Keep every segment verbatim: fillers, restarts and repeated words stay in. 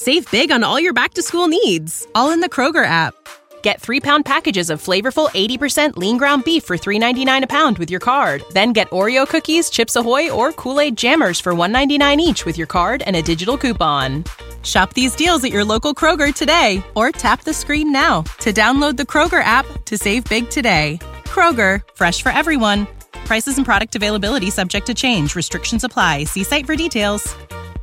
Save big on all your back-to-school needs, all in the Kroger app. Get three-pound packages of flavorful eighty percent lean ground beef for three ninety-nine a pound with your card. Then get Oreo cookies, Chips Ahoy, or Kool-Aid Jammers for one ninety-nine each with your card and a digital coupon. Shop these deals at your local Kroger today, or tap the screen now to download the Kroger app to save big today. Kroger, fresh for everyone. Prices and product availability subject to change. Restrictions apply. See site for details.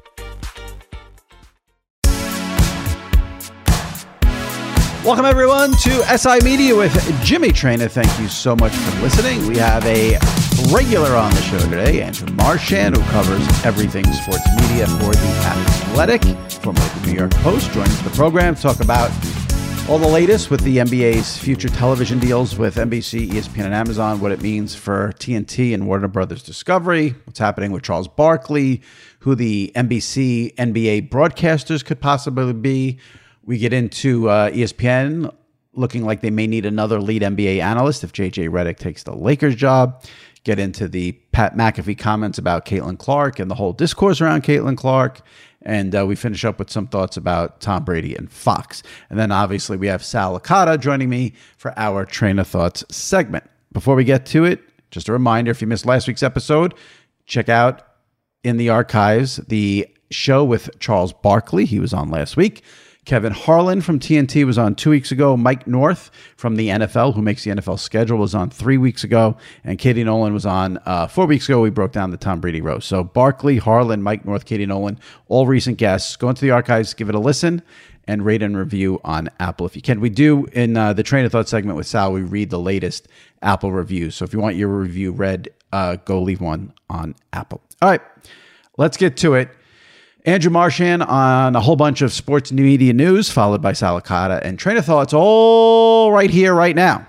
Welcome, everyone, to S I Media with Jimmy Traina. Thank you so much for listening. We have a regular on the show today, Andrew Marchand, who covers everything sports media for The Athletic, formerly the New York Post, joins the program to talk about all the latest with the N B A's future television deals with N B C, E S P N, and Amazon, what it means for T N T and Warner Brothers Discovery, what's happening with Charles Barkley, who the N B C, N B A broadcasters could possibly be. We get into uh, E S P N looking like they may need another lead N B A analyst if J J Redick takes the Lakers job. Get into the Pat McAfee comments about Caitlin Clark and the whole discourse around Caitlin Clark. And uh, we finish up with some thoughts about Tom Brady and Fox. And then obviously we have Sal Licata joining me for our Train of Thoughts segment. Before we get to it, just a reminder, if you missed last week's episode, check out in the archives the show with Charles Barkley. He was on last week. Kevin Harlan from T N T was on two weeks ago. Mike North from the N F L, who makes the N F L schedule, was on three weeks ago. And Katie Nolan was on uh, four weeks ago. We broke down the Tom Brady roast. So Barkley, Harlan, Mike North, Katie Nolan, all recent guests. Go into the archives, give it a listen, and rate and review on Apple if you can. We do, in uh, the Train of Thought segment with Sal, we read the latest Apple reviews. So if you want your review read, uh, go leave one on Apple. All right, let's get to it. Andrew Marchand on a whole bunch of sports media news, followed by Sal Licata and Train of Thoughts, all right here, right now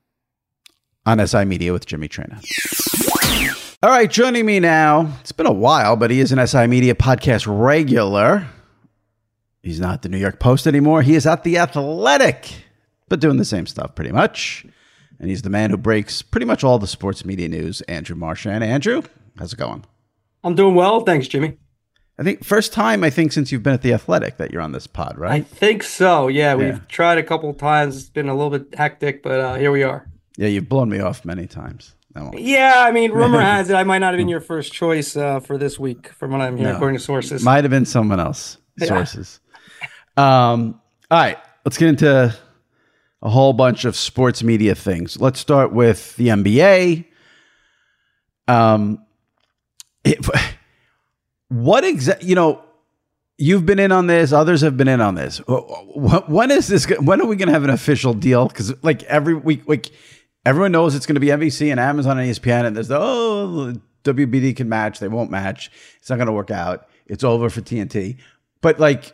on S I Media with Jimmy Traina. All right, joining me now, it's been a while, but he is an S I Media podcast regular. He's not the New York Post anymore. He is at The Athletic, but doing the same stuff pretty much. And he's the man who breaks pretty much all the sports media news, Andrew Marchand. Andrew, how's it going? I'm doing well. Thanks, Jimmy. I think first time, I think, since you've been at The Athletic that you're on this pod, right? I think so. Yeah, we've yeah. tried a couple of times. It's been a little bit hectic, but uh, here we are. Yeah, you've blown me off many times. Yeah, I mean, rumor has it I might not have been your first choice uh, for this week, from what I'm hearing, no. according to sources. Might have been someone else. Sources. Yeah. Um, all right, let's get into a whole bunch of sports media things. Let's start with the N B A. Um, it, what exactly, you know, you've been in on this, others have been in on this. When is this, when are we going to have an official deal? Because like every week, like everyone knows it's going to be N B C and Amazon and E S P N, and there's the, oh, W B D can match, they won't match. It's not going to work out. It's over for T N T. But like,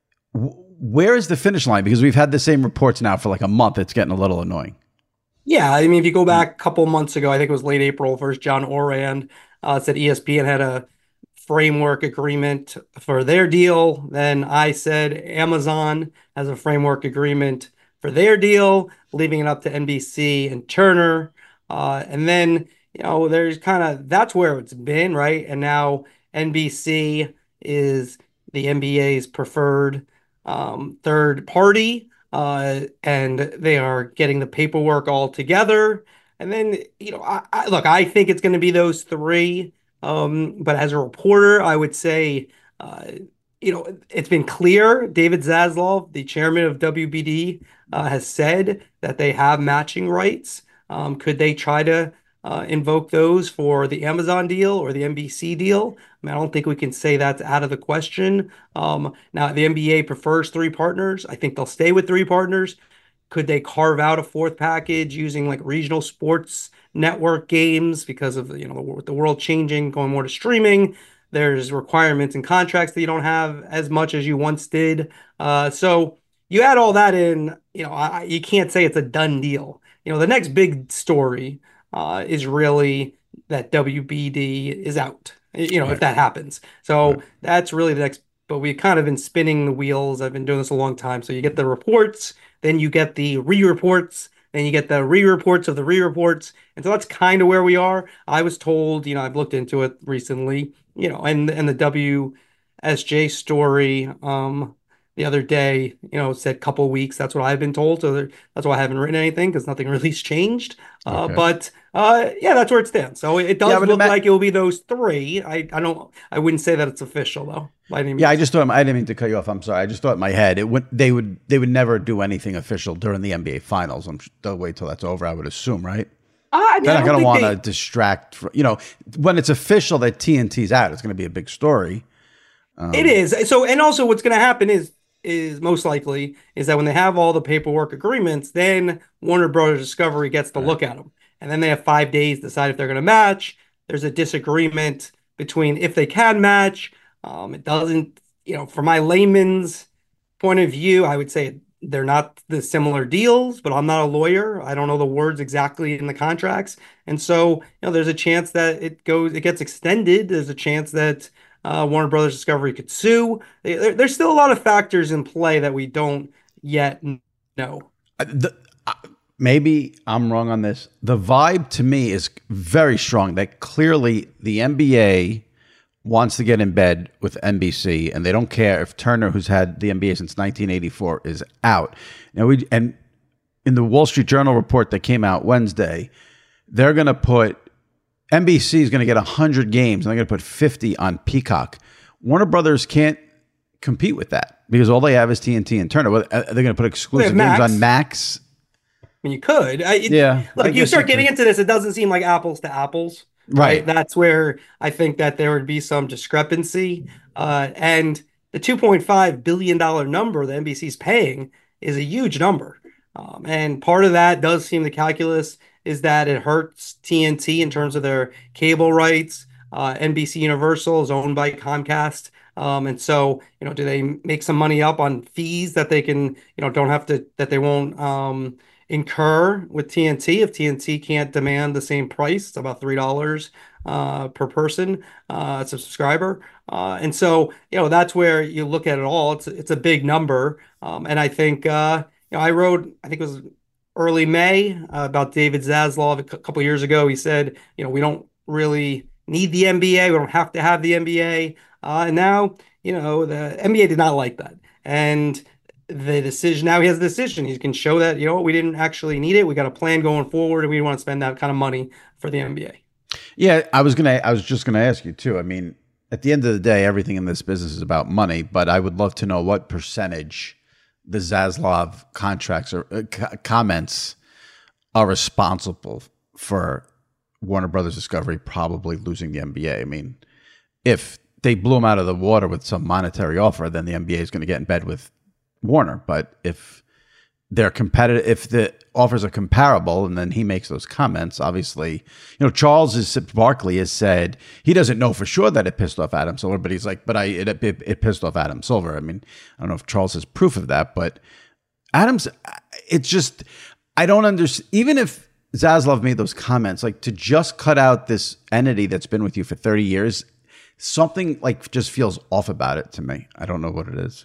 where is the finish line? Because we've had the same reports now for like a month. It's getting a little annoying. Yeah, I mean, if you go back a couple months ago, I think it was late April, first John Ourand uh, said E S P N had a framework agreement for their deal. Then I said Amazon has a framework agreement for their deal, leaving it up to N B C and Turner. Uh, and then, you know, there's kind of, that's where it's been, right? And now N B C is the N B A's preferred um, third party. Uh, and they are getting the paperwork all together. And then, you know, I, I look, I think it's going to be those three. Um, but as a reporter, I would say, uh, you know, it's been clear. David Zaslav, the chairman of W B D, uh, has said that they have matching rights. Um, could they try to uh, invoke those for the Amazon deal or the N B C deal? I mean, I don't think we can say that's out of the question. Um, now, the N B A prefers three partners. I think they'll stay with three partners. Could they carve out a fourth package using like regional sports network games because of, you know, the, the world changing, going more to streaming? There's requirements and contracts that you don't have as much as you once did. Uh, so you add all that in, you know, I, you can't say it's a done deal. You know, the next big story uh, is really that W B D is out, you know, right. if that happens. So right. that's really the next, but we've kind of been spinning the wheels. I've been doing this a long time. So you get the reports, then you get the re-reports, then you get the re-reports of the re-reports. And so that's kind of where we are. I was told, you know, I've looked into it recently, you know, and, and the W S J story um, the other day, you know, said couple weeks. That's what I've been told. So there, that's why I haven't written anything because nothing really's changed. Uh, Okay. but uh, yeah, that's where it stands. So it Yeah, does but look ima- like it will be those three. I, I don't, I wouldn't say that it's official though, by any yeah, I means. just thought I didn't mean to cut you off. I'm sorry. I just thought in my head it would they would they would never do anything official during the N B A Finals. I'm they'll wait till that's over. I would assume, right? Uh, I mean, They're I not don't going to think want to they, distract. From, you know, when it's official that T N T's out, it's going to be a big story. it is. So, and also what's going to happen is, is most likely is that when they have all the paperwork agreements, then Warner Brothers Discovery gets to All right. look at them. And then they have five days to decide if they're going to match. There's a disagreement between if they can match. Um, it doesn't, you know, from my layman's point of view, I would say they're not the similar deals, but I'm not a lawyer. I don't know the words exactly in the contracts. And so, you know, there's a chance that it goes, it gets extended. There's a chance that uh, Warner Brothers Discovery could sue. There, there's still a lot of factors in play that we don't yet know. Uh, The, uh, maybe I'm wrong on this. The vibe to me is very strong that clearly the N B A wants to get in bed with N B C, and they don't care if Turner, who's had the N B A since nineteen eighty-four, is out. Now we and in the Wall Street Journal report that came out Wednesday, they're going to put N B C is going to get one hundred games, and they're going to put fifty on Peacock. Warner Brothers can't compete with that because all they have is T N T and Turner. Well, uh, they're going to put exclusive games Max. on Max. I mean, you could. I, it, Yeah, I look, you guess you start getting could. into this, it doesn't seem like apples to apples, right? Right. That's where I think that there would be some discrepancy. Uh, and the two point five billion dollars number that N B C's paying is a huge number. Um, and part of that does seem the calculus is that it hurts T N T in terms of their cable rights. Uh, N B C Universal is owned by Comcast. Um, and so, you know, do they make some money up on fees that they can, you know, don't have to, that they won't, um, incur with T N T if T N T can't demand the same price. It's about three dollars uh, per person, uh, as a subscriber. Uh, and so, you know, that's where you look at it all. It's it's a big number. Um, and I think, uh, you know, I wrote, I think it was early May, uh, about David Zaslav a couple of years ago. He said, you know, we don't really need the N B A. We don't have to have the N B A. Uh, and now, you know, the N B A did not like that. And the decision now he has a decision. He can show that, you know, we didn't actually need it. We got a plan going forward and we want to spend that kind of money for the N B A. Yeah, I was gonna. I was just gonna ask you too. I mean, at the end of the day, everything in this business is about money. But I would love to know what percentage the Zaslav contracts or uh, co- comments are responsible for Warner Brothers Discovery probably losing the N B A. I mean, if they blew him out of the water with some monetary offer, then the N B A is going to get in bed with Warner. But if they're competitive, if the offers are comparable, and then he makes those comments, obviously, you know, Charles is Barkley has said he doesn't know for sure that it pissed off Adam Silver, but he's like, but I it, it, it pissed off Adam Silver. I mean, I don't know if Charles has proof of that, but Adams, it's just I don't understand. Even if Zaslav made those comments, like to just cut out this entity that's been with you for thirty years, something like just feels off about it to me. I don't know what it is.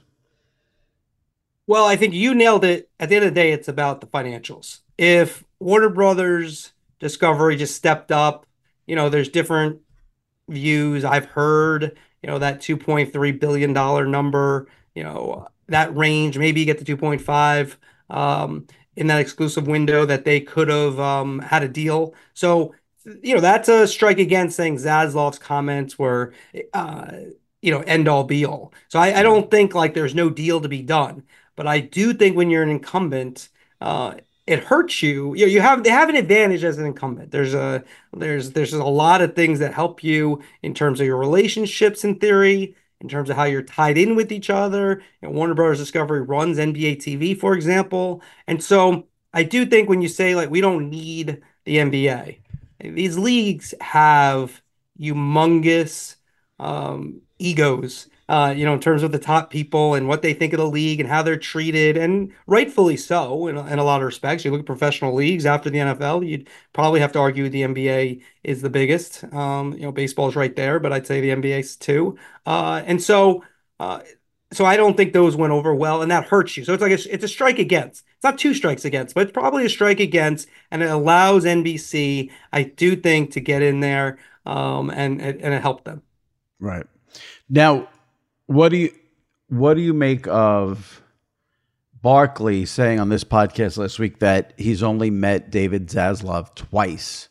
Well, I think you nailed it. At the end of the day, it's about the financials. If Warner Brothers Discovery just stepped up, you know, there's different views. I've heard, you know, that two point three billion dollars number, you know, that range, maybe you get to two point five um, in that exclusive window that they could have um, had a deal. So, you know, that's a strike against saying Zaslav's comments were, uh, you know, end all be all. So I, I don't think like there's no deal to be done. But I do think when you're an incumbent, uh, it hurts you. You you have they have an advantage as an incumbent. There's a there's there's a lot of things that help you in terms of your relationships in theory, in terms of how you're tied in with each other. You know, Warner Brothers Discovery runs N B A T V, for example. And so I do think when you say like we don't need the N B A, these leagues have humongous um, egos, uh, you know, in terms of the top people and what they think of the league and how they're treated, and rightfully so in, in a lot of respects. You look at professional leagues after the N F L, you'd probably have to argue the N B A is the biggest. Um, you know, baseball is right there, but I'd say the N B A is too. Uh, and so, uh, so I don't think those went over well, and that hurts you. So it's like a, it's a strike against. It's not two strikes against, but it's probably a strike against, and it allows N B C, I do think, to get in there, um, and and, and it helped them. Right. Now, what do you what do you make of Barkley saying on this podcast last week that he's only met David Zaslav twice?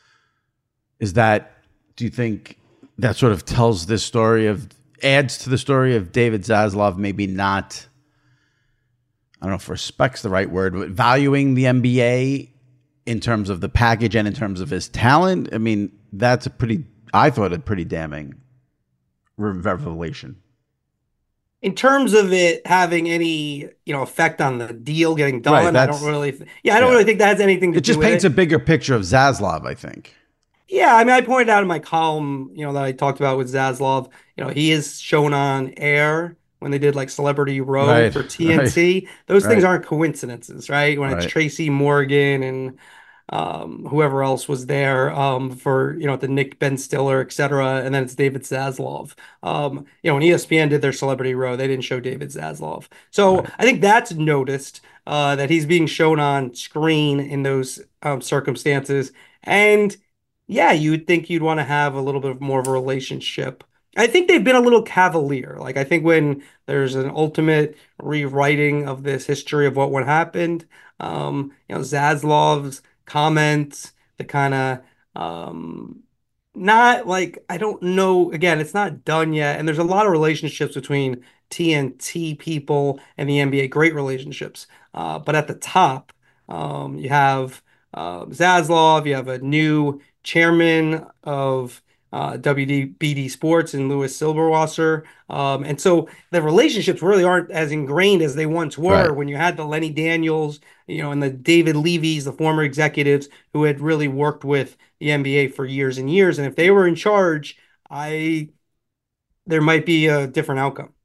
Is that, do you think that sort of tells this story of, adds to the story of David Zaslav maybe not, I don't know if respect's the right word, but valuing the N B A in terms of the package and in terms of his talent? I mean, that's a pretty, I thought a pretty damning revelation. In terms of it having any, you know, effect on the deal getting done, right, I don't really, th- yeah, I don't yeah. really think that has anything to it do with it. It just paints a bigger picture of Zaslav, I think. Yeah, I mean, I pointed out in my column, you know, that I talked about with Zaslav, you know, he is shown on air when they did like Celebrity Row right, for T N T. Right, Those things right. aren't coincidences, right? When it's Tracy Morgan and um, whoever else was there um, for, you know, the Nick Ben Stiller, et cetera. And then it's David Zaslav. Um, you know, when E S P N did their Celebrity Row, they didn't show David Zaslav. So right. I think that's noticed uh, that he's being shown on screen in those um, circumstances. And yeah, you'd think you'd want to have a little bit more of a relationship. I think they've been a little cavalier. Like, I think when there's an ultimate rewriting of this history of what would happened, um, you know, Zaslav's comments, the kind of, um, not like, I don't know, again, it's not done yet. And there's a lot of relationships between T N T people and the N B A, great relationships. Uh, but at the top, um, you have uh, Zaslav, you have a new chairman of uh, W D B D Sports and Louis Silberwasser. Um, and so the relationships really aren't as ingrained as they once were right. when you had the Lenny Daniels, you know, and the David Levy's, the former executives who had really worked with the N B A for years and years. And if they were in charge, I there might be a different outcome.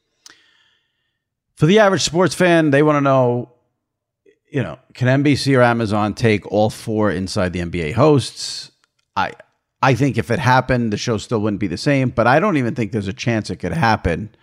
For the average sports fan, they want to know, you know, can N B C or Amazon take all four Inside the N B A hosts? I I think if it happened, the show still wouldn't be the same, but I don't even think there's a chance it could happen.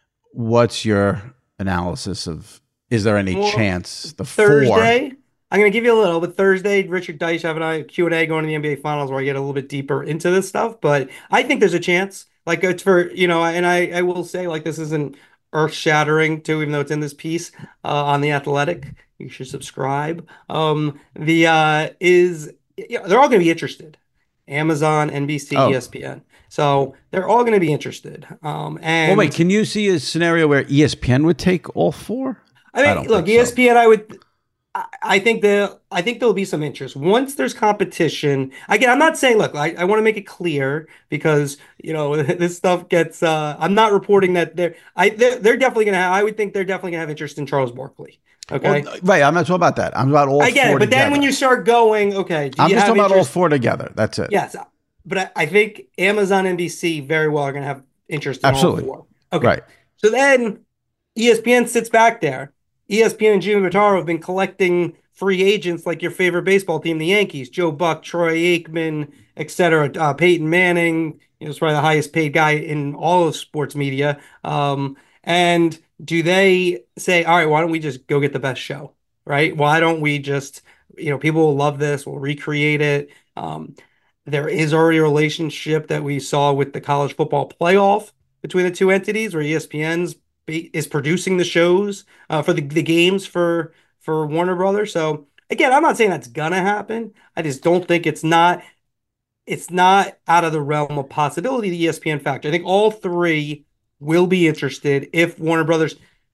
What's your analysis of, is there any well, chance the Thursday, four? I'm going to give you a little, but Thursday, Richard Deitsch having a Q and A going to the N B A Finals where I get a little bit deeper into this stuff, but I think there's a chance. Like, it's for, you know, and I, I will say, like, this isn't earth-shattering too, even though it's in this piece uh, on The Athletic. You should subscribe. Um, the, uh, is, you know, they're all going to be interested. Amazon, N B C, oh. E S P N. So they're all going to be interested. Um, and well, wait, can you see a scenario where E S P N would take all four? I mean, I look, E S P N, so. I would, I, I think the, I think there'll be some interest once there's competition. Again, I'm not saying, look, I, I want to make it clear because, you know, this stuff gets, uh, I'm not reporting that they're, I, they're, they're definitely going to have, I would think they're definitely going to have interest in Charles Barkley. Okay. Well, right. I'm not talking about that. I'm about all I get four it, but together. then when you start going, okay. I'm just talking about all four together. That's it. Yes. But I, I think Amazon, N B C very well are going to have interest in Absolutely. all four. Okay. Right. So then E S P N sits back there. E S P N and Jimmy Pitaro have been collecting free agents like your favorite baseball team, the Yankees, Joe Buck, Troy Aikman, et cetera. Uh, Peyton Manning, you know, is probably the highest paid guy in all of sports media. Um, and do they say, all right, why don't we just go get the best show, right? Why don't we just, you know, people will love this. We'll recreate it. Um, there is already a relationship that we saw with the college football playoff between the two entities where E S P N's is producing the shows uh, for the, the games for, for Warner Brothers. So again, I'm not saying that's going to happen. I just don't think it's not, it's not out of the realm of possibility, the E S P N factor. I think all three will be interested if Warner Brothers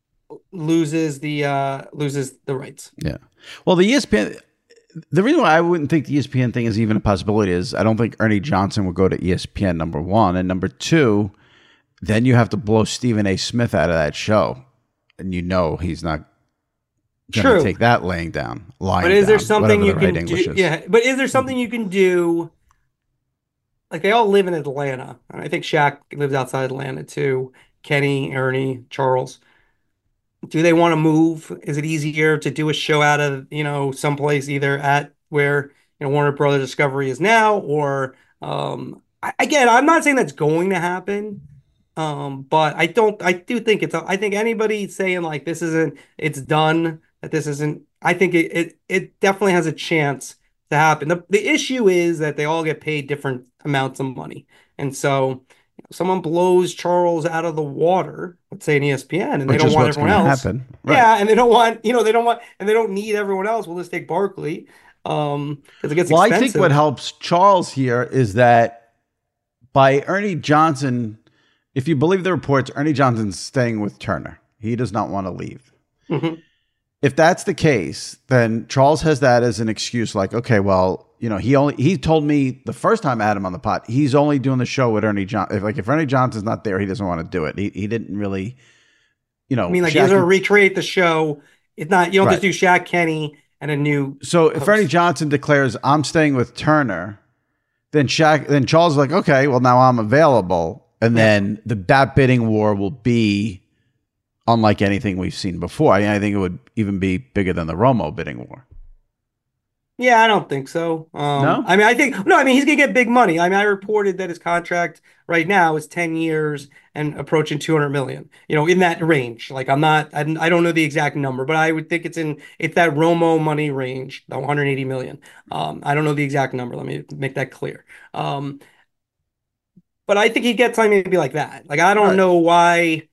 loses the uh, loses the rights. Yeah. Well, the E S P N, the reason why I wouldn't think the E S P N thing is even a possibility is I don't think Ernie Johnson would go to E S P N, number one. And number two, then you have to blow Stephen A. Smith out of that show. And you know he's not going to take that laying down. Lying but is there down, something you the can right do? is. Yeah. But is there something you can do? Like, they all live in Atlanta. I think Shaq lives outside Atlanta too. Kenny, Ernie, Charles. Do they want to move? Is it easier to do a show out of, you know, someplace either at where, you know, Warner Brothers Discovery is now, or um, I, again, I'm not saying that's going to happen, um, but I don't. I do think it's. I think anybody saying like this isn't, it's done, that this isn't. I think it it, it definitely has a chance to happen. The the issue is that they all get paid different amounts of money, and so someone blows Charles out of the water, let's say in E S P N, and they Which don't is want what's everyone going to else. happen. Right. Yeah, and they don't want, you know, they don't want, and they don't need everyone else. Well, let's take Barkley, um, because it gets Well, I think what expensive. helps Charles here is that by Ernie Johnson, if you believe the reports, Ernie Johnson's staying with Turner. He does not want to leave. Mhm. If that's the case, then Charles has that as an excuse. Like, okay, well, you know, he only he told me the first time I had him on the pod, he's only doing the show with Ernie Johnson. If, like, if Ernie Johnson's not there, he doesn't want to do it. He he didn't really, you know. I mean, like, Shaq- you sort recreate the show. It's not, you don't Right. just do Shaq Kenny and a new. So if host. Ernie Johnson declares I'm staying with Turner, then Shaq, then Charles is like, okay, well now I'm available, and then the that bidding war will be unlike anything we've seen before. I, I think it would even be bigger than the Romo bidding war. Yeah, I don't think so. Um, No? I mean, I think no. I mean, he's gonna get big money. I mean, I reported that his contract right now is ten years and approaching two hundred million. You know, in that range. Like, I'm not. I, I don't know the exact number, but I would think it's in it's that Romo money range, the one hundred eighty million. Um, I don't know the exact number. Let me make that clear. Um, but I think he gets something maybe like that. Like, I don't Right. know why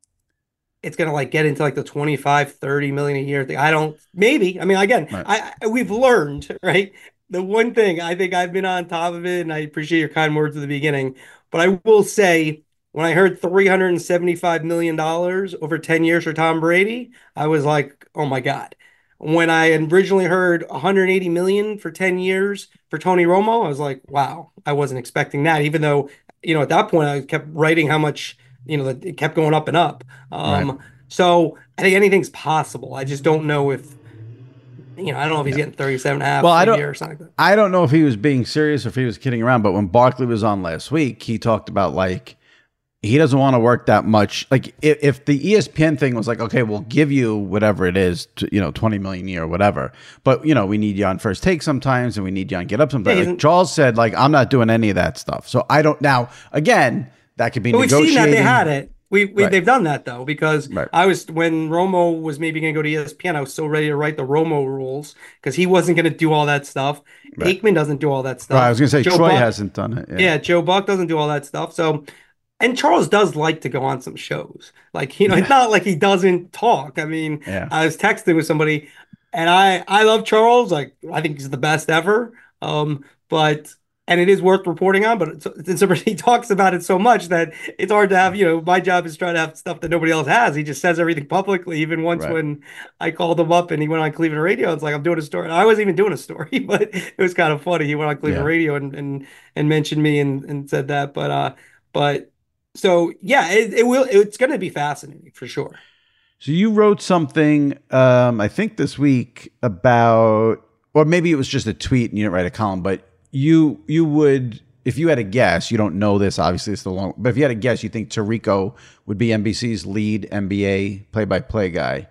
it's gonna like get into like the twenty-five, thirty million a year thing. I don't, maybe. I mean, again, Right. I, I we've learned, right? The one thing I think I've been on top of it, and I appreciate your kind words at the beginning, but I will say when I heard three hundred seventy-five million dollars over ten years for Tom Brady, I was like, oh my God. When I originally heard one hundred eighty million for ten years for Tony Romo, I was like, wow, I wasn't expecting that, even though, you know, at that point I kept writing how much, you know, it kept going up and up. Um, Right. so I think anything's possible. I just don't know if, you know, I don't know if he's getting thirty-seven and a half Well, I a don't- year or something like that. I don't know if he was being serious or if he was kidding around, but when Barkley was on last week, he talked about like he doesn't want to work that much. Like if, if the E S P N thing was like, okay, we'll give you whatever it is, to, you know, twenty million a year or whatever. But, you know, we need you on First Take sometimes and we need you on Get Up sometimes. Yeah, Like he's- Charles said, like, I'm not doing any of that stuff. So I don't now, again, that could be But we've negotiating. seen that they had it. We, we Right. they've done that though, because Right. I was when Romo was maybe going to go to E S P N, I was so ready to write the Romo rules because he wasn't going to do all that stuff. Right. Aikman doesn't do all that stuff. Right, I was going to say Joe Troy Buck- hasn't done it. Yeah, Joe Buck doesn't do all that stuff. So, and Charles does like to go on some shows. Like, you know, it's not like he doesn't talk. I mean, Yeah. I was texting with somebody and I I love Charles. Like, I think he's the best ever. Um, but and it is worth reporting on, but it's, it's, he talks about it so much that it's hard to have, you know, my job is trying to have stuff that nobody else has. He just says everything publicly. Even once Right. when I called him up and he went on Cleveland radio, it's like, I'm doing a story. I wasn't even doing a story, but it was kind of funny. He went on Cleveland Yeah. radio and, and, and mentioned me and, and said that. But, uh, but so, yeah, it, it will, it's going to be fascinating for sure. So you wrote something, um, I think this week about, or maybe it was just a tweet and you didn't write a column, but you you would, if you had a guess, you don't know this, obviously it's the long, but if you had a guess, you think Tirico would be N B C's lead N B A play-by-play guy.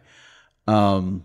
Um,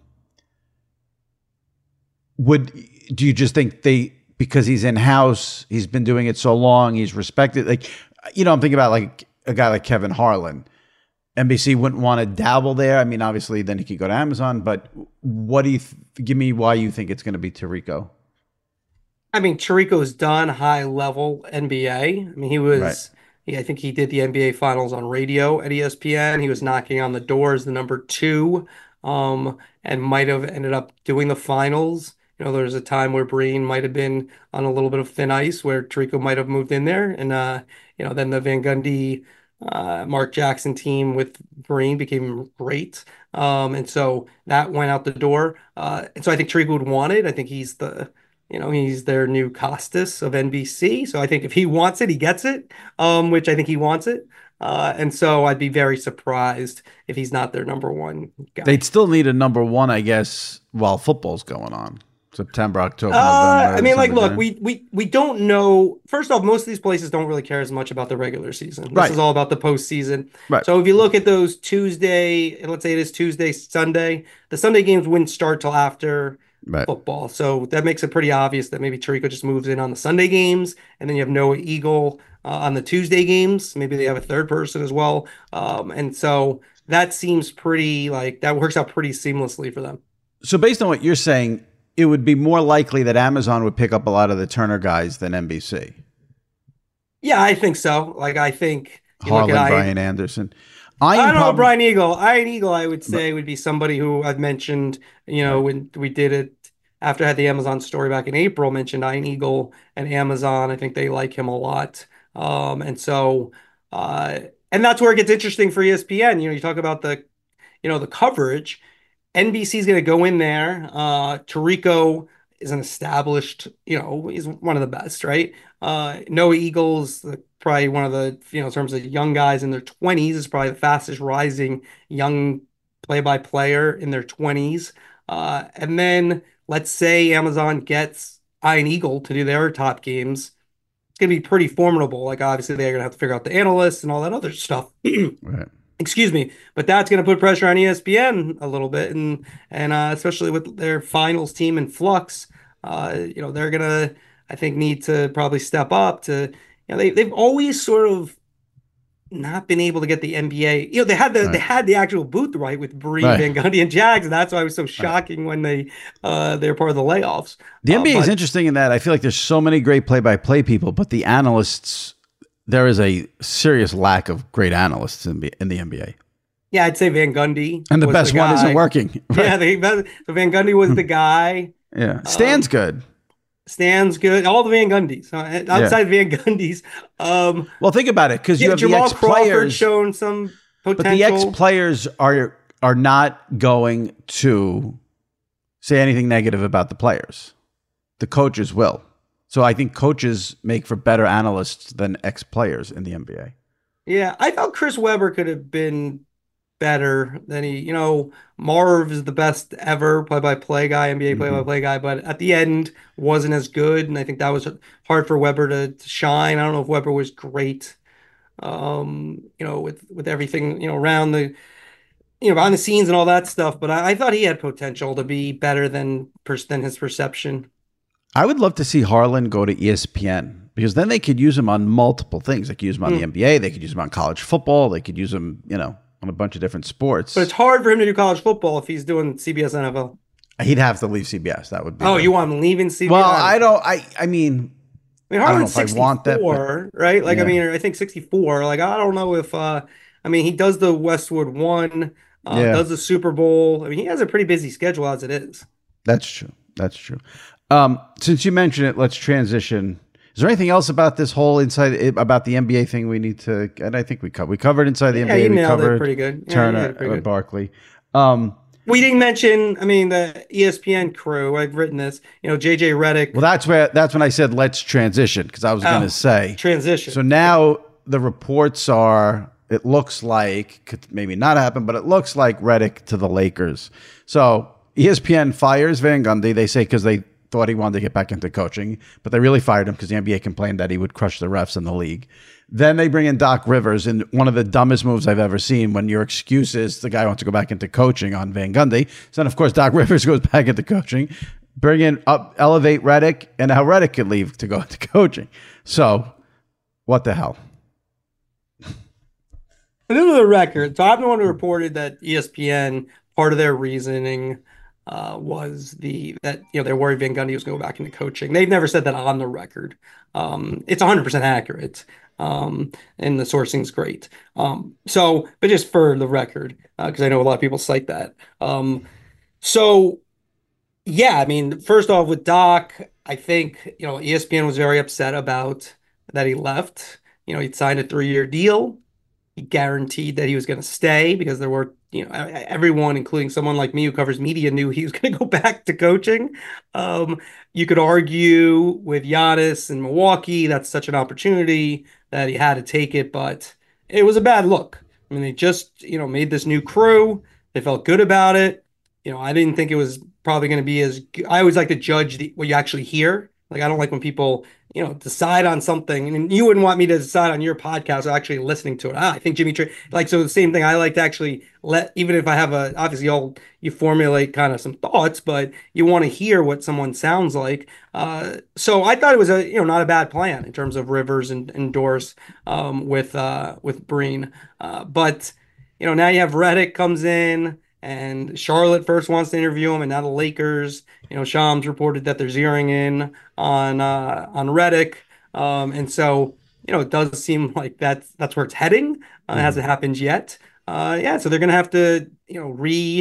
would do you just think they, because he's in-house, he's been doing it so long, he's respected, like, you know, I'm thinking about like a guy like Kevin Harlan. N B C wouldn't want to dabble there. I mean, obviously, then he could go to Amazon. But what do you th- give me? Why you think it's going to be Tirico? I mean, Chirico's done high level N B A. I mean, he was, Right. yeah, I think he did the N B A finals on radio at E S P N. He was knocking on the doors, the number two, um, and might have ended up doing the finals. You know, there was a time where Breen might have been on a little bit of thin ice where Tirico might have moved in there. And, uh, you know, then the Van Gundy, uh, Mark Jackson team with Breen became great. Um, and so that went out the door. Uh, and so I think Tirico would want it. I think he's the, you know, he's their new Costas of N B C. So I think if he wants it, he gets it, um, which I think he wants it. Uh, and so I'd be very surprised if he's not their number one guy. They'd still need a number one, I guess, while football's going on. September, October, Uh, November. I mean, like, December, look, we we we don't know. First off, most of these places don't really care as much about the regular season. This Right. is all about the postseason. Right. So if you look at those Tuesday, and let's say it is Tuesday, Sunday, the Sunday games wouldn't start till after Right. football. So that makes it pretty obvious that maybe Tirico just moves in on the Sunday games, and then you have Noah Eagle uh, on the Tuesday games. Maybe they have a third person as well. Um, and so that seems pretty like that works out pretty seamlessly for them. So based on what you're saying, it would be more likely that Amazon would pick up a lot of the Turner guys than N B C. Yeah, I think so. Like, I think you look at Harlan, I, Brian Anderson. I Ian don't know, probably, Brian Eagle. Ian Eagle, I would say, would be somebody who I've mentioned, you know, right. when we did it after I had the Amazon story back in April, mentioned Ian Eagle and Amazon. I think they like him a lot. Um, and so, uh, and that's where it gets interesting for E S P N. You know, you talk about the, you know, the coverage. N B C is going to go in there. Uh, Tirico is an established, you know, he's one of the best, right? Uh, Noah Eagles, the, probably one of the, you know, in terms of young guys in their twenties, is probably the fastest rising young play-by-player in their twenties. Uh, and then let's say Amazon gets Ian Eagle to do their top games. It's going to be pretty formidable. Like, obviously, they're going to have to figure out the analysts and all that other stuff. Right. Excuse me, but that's going to put pressure on E S P N a little bit, and and uh, especially with their finals team in flux, uh, you know they're gonna, I think, need to probably step up to, you know, they they've always sort of not been able to get the N B A. You know, they had the they Right. had the actual booth right with Breen, Right. Van Gundy, and Jags, and that's why it was so Right. shocking when they uh they're part of the layoffs. The Uh, N B A is but interesting in that I feel like there's so many great play-by-play people, but the analysts, there is a serious lack of great analysts in, in the N B A. yeah, I'd say Van Gundy And the was best the one isn't guy. working. Yeah, Right. the, so Van Gundy was the guy. Yeah. Um, Stan's good. Stan's good. All the Van Gundys. Uh, Yeah. Outside Van Gundys, um, Well, think about it, because you yeah, have the Jamal Crawford ex-players, shown some but the potential. ex-players are are not going to say anything negative about the players. The coaches will. So I think coaches make for better analysts than ex-players in the N B A. Yeah, I thought Chris Webber could have been better than he, you know, Marv is the best ever play-by-play guy, N B A Mm-hmm. play-by-play guy, but at the end wasn't as good, and I think that was hard for Webber to, to shine. I don't know if Webber was great, um, you know, with with everything, you know, around the, you know, behind the scenes and all that stuff, but I, I thought he had potential to be better than than his perception. I would love to see Harlan go to E S P N, because then they could use him on multiple things. They could use him on the Hmm. N B A. They could use him on college football. They could use him, you know, on a bunch of different But it's sports. hard for him to do college football if he's doing C B S N F L. He'd have to leave C B S. That would be. Oh, the- you want him leaving C B S? Well, I I don't. I. I mean, mean, I don't know Harlan's if I want that, but- sixty-four, right? Like, I Yeah. mean, I think sixty-four. Like, I don't know if, uh, I mean, he does the Westwood One, uh, Yeah. does the Super Bowl. I mean, he has a pretty busy schedule as it is. That's true. That's true. Um, since you mentioned it, let's transition. Is there anything else about this whole inside about the N B A thing we need to? And I think we covered. We covered inside the Yeah, N B A. you We nailed it covered pretty good. Yeah, you Turner, did it pretty uh, good. Barkley. Um, We didn't mention, I mean, the E S P N crew. I've written this, you know, J J Redick, well, that's where that's when I said let's transition, because I was going Oh, to say transition. So now the reports are. It looks like, could maybe not happen, but it looks like Redick to the Lakers. So E S P N fires Van Gundy. They say because they thought he wanted to get back into coaching, but they really fired him because the N B A complained that he would crush the refs in the league. Then they bring in Doc Rivers, and one of the dumbest moves I've ever seen, when your excuse is the guy wants to go back into coaching on Van Gundy. So then, of course, Doc Rivers goes back into coaching. Bring in up, elevate Redick, and how Redick could leave to go into coaching. So what the hell? And this is the record. So I'm the one who reported that E S P N, part of their reasoning uh, was the that you know they're worried Van Gundy was going to go back into coaching. They've never said that on the record. Um, it's one hundred percent accurate, um, and the sourcing's great. Um, so, but just for the record, because I know a lot of people cite that. Um, so, yeah, I mean, first off, with Doc, I think you know E S P N was very upset about that he left. You know, he'd signed a three-year deal. He guaranteed that he was going to stay because there were, you know, everyone, including someone like me who covers media, knew he was going to go back to coaching. Um, you could argue with Giannis in Milwaukee, that's such an opportunity that he had to take it, but it was a bad look. I mean, they just, you know, made this new crew. They felt good about it. You know, I didn't think it was probably going to be as g- I always like to judge the, what you actually hear. Like, I don't like when people, you know, decide on something, and you wouldn't want me to decide on your podcast or actually listening to it. Ah, I think Jimmy Tra like so the same thing. I like to actually let, even if I have a obviously all you formulate kind of some thoughts, but you want to hear what someone sounds like. Uh, so I thought it was a you know not a bad plan in terms of Rivers and, and Doris um, with uh, with Breen, uh, but you know now you have Redick comes in. And Charlotte first wants to interview him, and now the Lakers. You know, Shams reported that they're zeroing in on uh, on Redick, um, and so you know, it does seem like that's that's where it's heading. Uh, it Mhm. hasn't happened yet. Uh, yeah, so they're gonna have to, you know,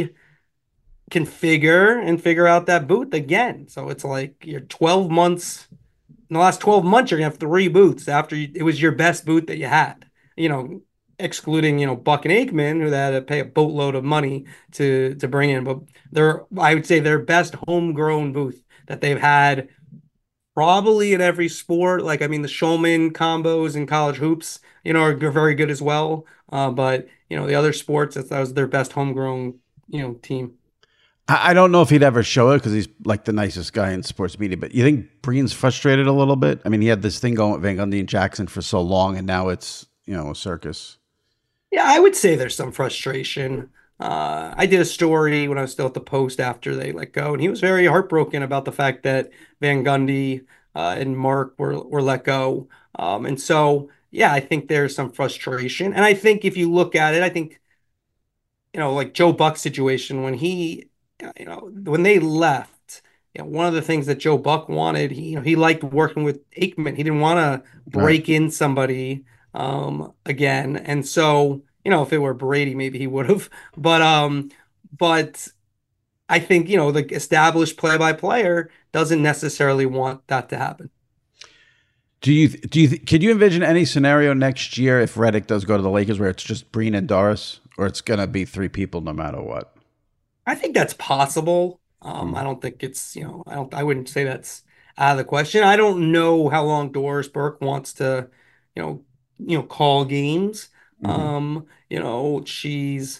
reconfigure and figure out that booth again. So it's like you're twelve months in the last twelve months, you're gonna have three booths after you, it was your best booth that you had. You know, excluding, you know, Buck and Aikman, who they had to pay a boatload of money to to bring in. But they're, I would say, their best homegrown booth that they've had probably in every sport. Like, I mean, the Showman combos in college hoops, you know, are g- very good as well. Uh, but you know, the other sports, that was their best homegrown, you know, team. I, I don't know if he'd ever show it because he's like the nicest guy in sports media. But you think Breen's frustrated a little bit? I mean, he had this thing going with Van Gundy and Jackson for so long, and now it's you know a circus. Yeah, I would say there's some frustration. Uh, I did a story when I was still at the Post after they let go, and he was very heartbroken about the fact that Van Gundy uh, and Mark were were let go. Um, and so, yeah, I think there's some frustration. And I think if you look at it, I think, you know, like Joe Buck's situation when he, you know, when they left, you know, one of the things that Joe Buck wanted, he, you know, he liked working with Aikman. He didn't want to Right. break in somebody um again. And so, you know, if it were Brady, maybe he would have. But um, but I think, you know, the established play-by-player doesn't necessarily want that to happen. Do you do you could you envision any scenario next year if Reddick does go to the Lakers where it's just Breen and Doris, or it's gonna be three people no matter what? I think that's possible. Um, Hmm. I don't think it's, you know, I don't, I wouldn't say that's out of the question. I don't know how long Doris Burke wants to, you know, you know, call games. Hmm. Um, you know, she's,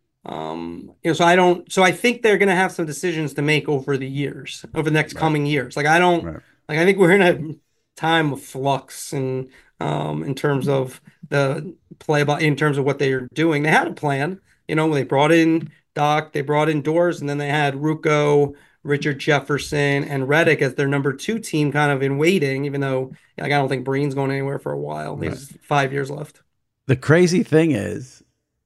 um, you know, so I don't, so I think they're going to have some decisions to make over the years, over the next Right. coming years. Like, I don't, Right. like, I think we're in a time of flux and, um, in terms of the play by, in terms of what they are doing. They had a plan, you know, they brought in Doc, they brought in Doors, and then they had Rucco, Richard Jefferson, and Reddick as their number two team kind of in waiting, even though, like, I don't think Breen's going anywhere for a while. He Right. has five years left. The crazy thing is,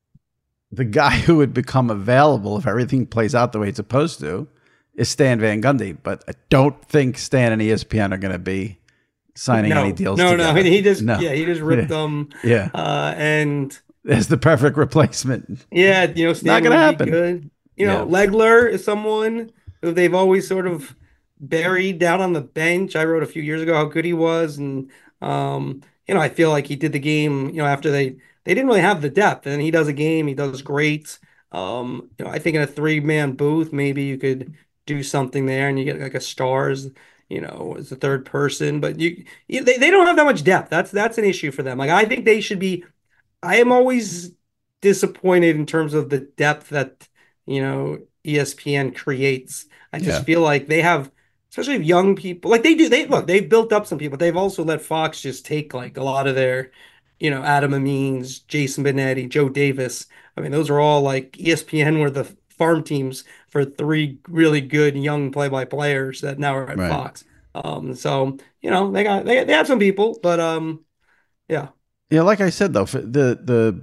the guy who would become available if everything plays out the way it's supposed to is Stan Van Gundy. But I don't think Stan and E S P N are going to be signing any No, deals no, no. together. He just, No. yeah, he just ripped them. Yeah. Uh, and It's the perfect replacement. yeah, you know, Not Stan going to would be happen. good. You know, Yeah. Legler is someone who they've always sort of buried down on the bench. I wrote a few years ago how good he was, and um, you know, I feel like he did the game. You know, after they they didn't really have the depth, and he does a game, he does great. Um, you know, I think in a three man booth, maybe you could do something there, and you get like a stars, you know, as a third person. But you, you they, they don't have that much depth. That's that's an issue for them. Like I think they should be. I am always disappointed in terms of the depth that, you know, E S P N creates. I just Yeah. feel like they have, especially if young people, like they do, they look, they've built up some people. They've also let Fox just take like a lot of their, you know, Adam Amines, Jason Benetti, Joe Davis. I mean, those are all like E S P N were the farm teams for three really good young play-by-players that now are at Right. Fox. Um, so, you know, they got they they have some people, but um, yeah. Yeah. Like I said, though, for the, the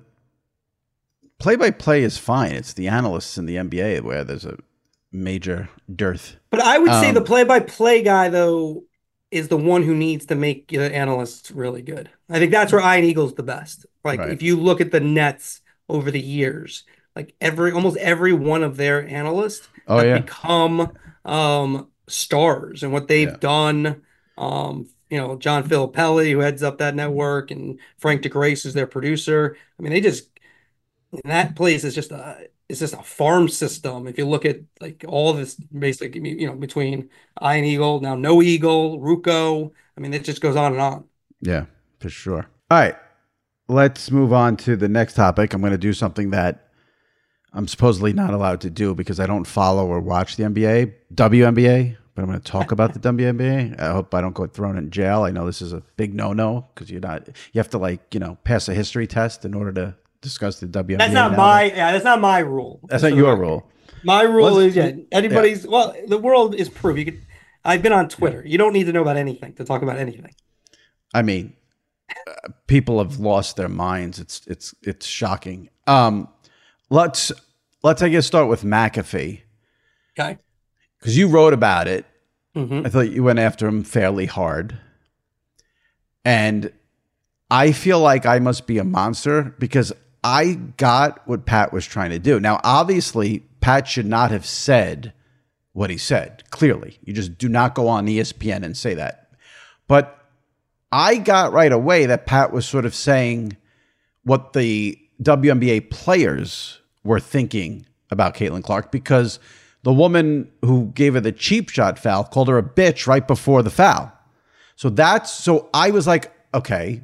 play by play is fine. It's the analysts in the N B A where there's a major dearth. But I would say the Um, play-by-play guy, though, is the one who needs to make the analysts really good. I think that's where Ian Eagle's the best. Like, right. if you look at the Nets over the years, like every almost every one of their analysts Oh, have yeah. become um, stars and what they've Yeah. done. Um, you know, John Filippelli, who heads up that network, and Frank DeGrace is their producer. I mean, they just that place is just a it's just a farm system. If you look at like all this basically, you know, between Iron Eagle, now No Eagle, Ruco, I mean, it just goes on and on. Yeah, for sure. All right. Let's move on to the next topic. I'm going to do something that I'm supposedly not allowed to do because I don't follow or watch the N B A, W N B A, but I'm going to talk about the W N B A. I hope I don't get thrown in jail. I know this is a big no-no because you're not, you have to like, you know, pass a history test in order to discuss the W N B A. That's not now. my yeah, that's not my rule. That's for not the your record. rule. My rule Let's- is yeah, anybody's well, the world is proof. You could I've been on Twitter. You don't need to know about anything to talk about anything. I mean, uh, people have lost their minds. It's it's it's shocking. Um, let's let's I guess start with McAfee Okay. because you wrote about it. hmm I thought you went after him fairly hard, and I feel like I must be a monster because I got what Pat was trying to do. Now, obviously, Pat should not have said what he said. Clearly, you just do not go on E S P N and say that. But I got right away that Pat was sort of saying what the W N B A players were thinking about Caitlin Clark, because the woman who gave her the cheap shot foul called her a bitch right before the foul. So that's, so I was like, okay,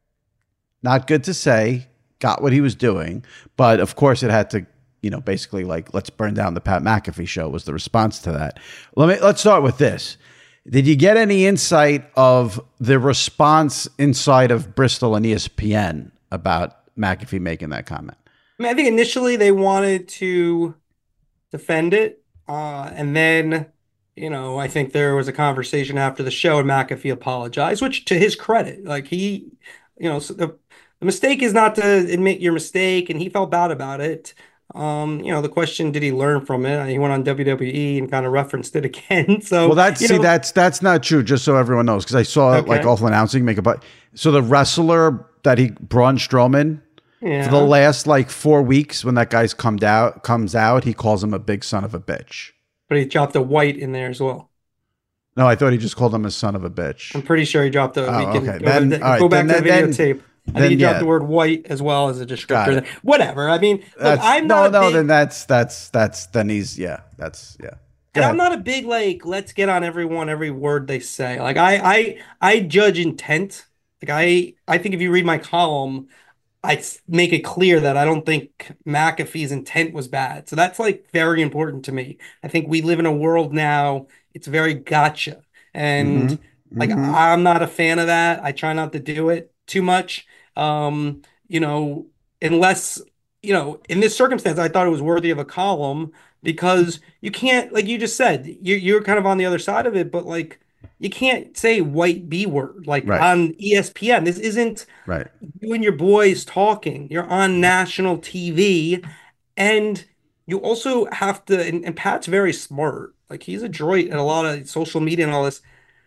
not good to say, got what he was doing. But of course it had to, you know, basically like, let's burn down the Pat McAfee show was the response to that. Let me, let's start with this. Did you get any insight of the response inside of Bristol and E S P N about McAfee making that comment? I mean, I think initially they wanted to defend it. Uh, and then, you know, I think there was a conversation after the show and McAfee apologized, which to his credit, like he, you know, so the, the mistake is not to admit your mistake, and he felt bad about it. Um, you know, the question, did he learn from it? He went on W W E and kind of referenced it again. So, well, that's, you see, know, that's, that's not true. Just so everyone knows, because I saw okay. like awful announcing make a, but so the wrestler that he, Braun Strowman, yeah. for the last like four weeks when that guy's come out, comes out, he calls him a big son of a bitch. But he dropped a white in there as well. No, I thought he just called him a son of a bitch. I'm pretty sure he dropped a. Oh, we can okay. go, Then, the, all right, go back then, to the then, videotape. I then, think he dropped yeah. the word white as well as a descriptor. There. Whatever. I mean, look, That's, I'm no, not. no. Big, then that's that's that's then he's yeah. That's yeah. Go and ahead. I'm not a big like. Let's get on everyone every word they say. Like I I I judge intent. Like I I think if you read my column, I s- make it clear that I don't think McAfee's intent was bad. So that's like very important to me. I think we live in a world now. It's very gotcha. And Mm-hmm. like Mm-hmm. I'm not a fan of that. I try not to do it too much. Um, you know, unless, you know, in this circumstance, I thought it was worthy of a column because you can't, like you just said, you you're kind of on the other side of it, but like you can't say white B word like Right. on E S P N. This isn't Right. you and your boys talking. You're on national T V, and you also have to. And, and Pat's very smart. Like he's adroit at a lot of social media and all this.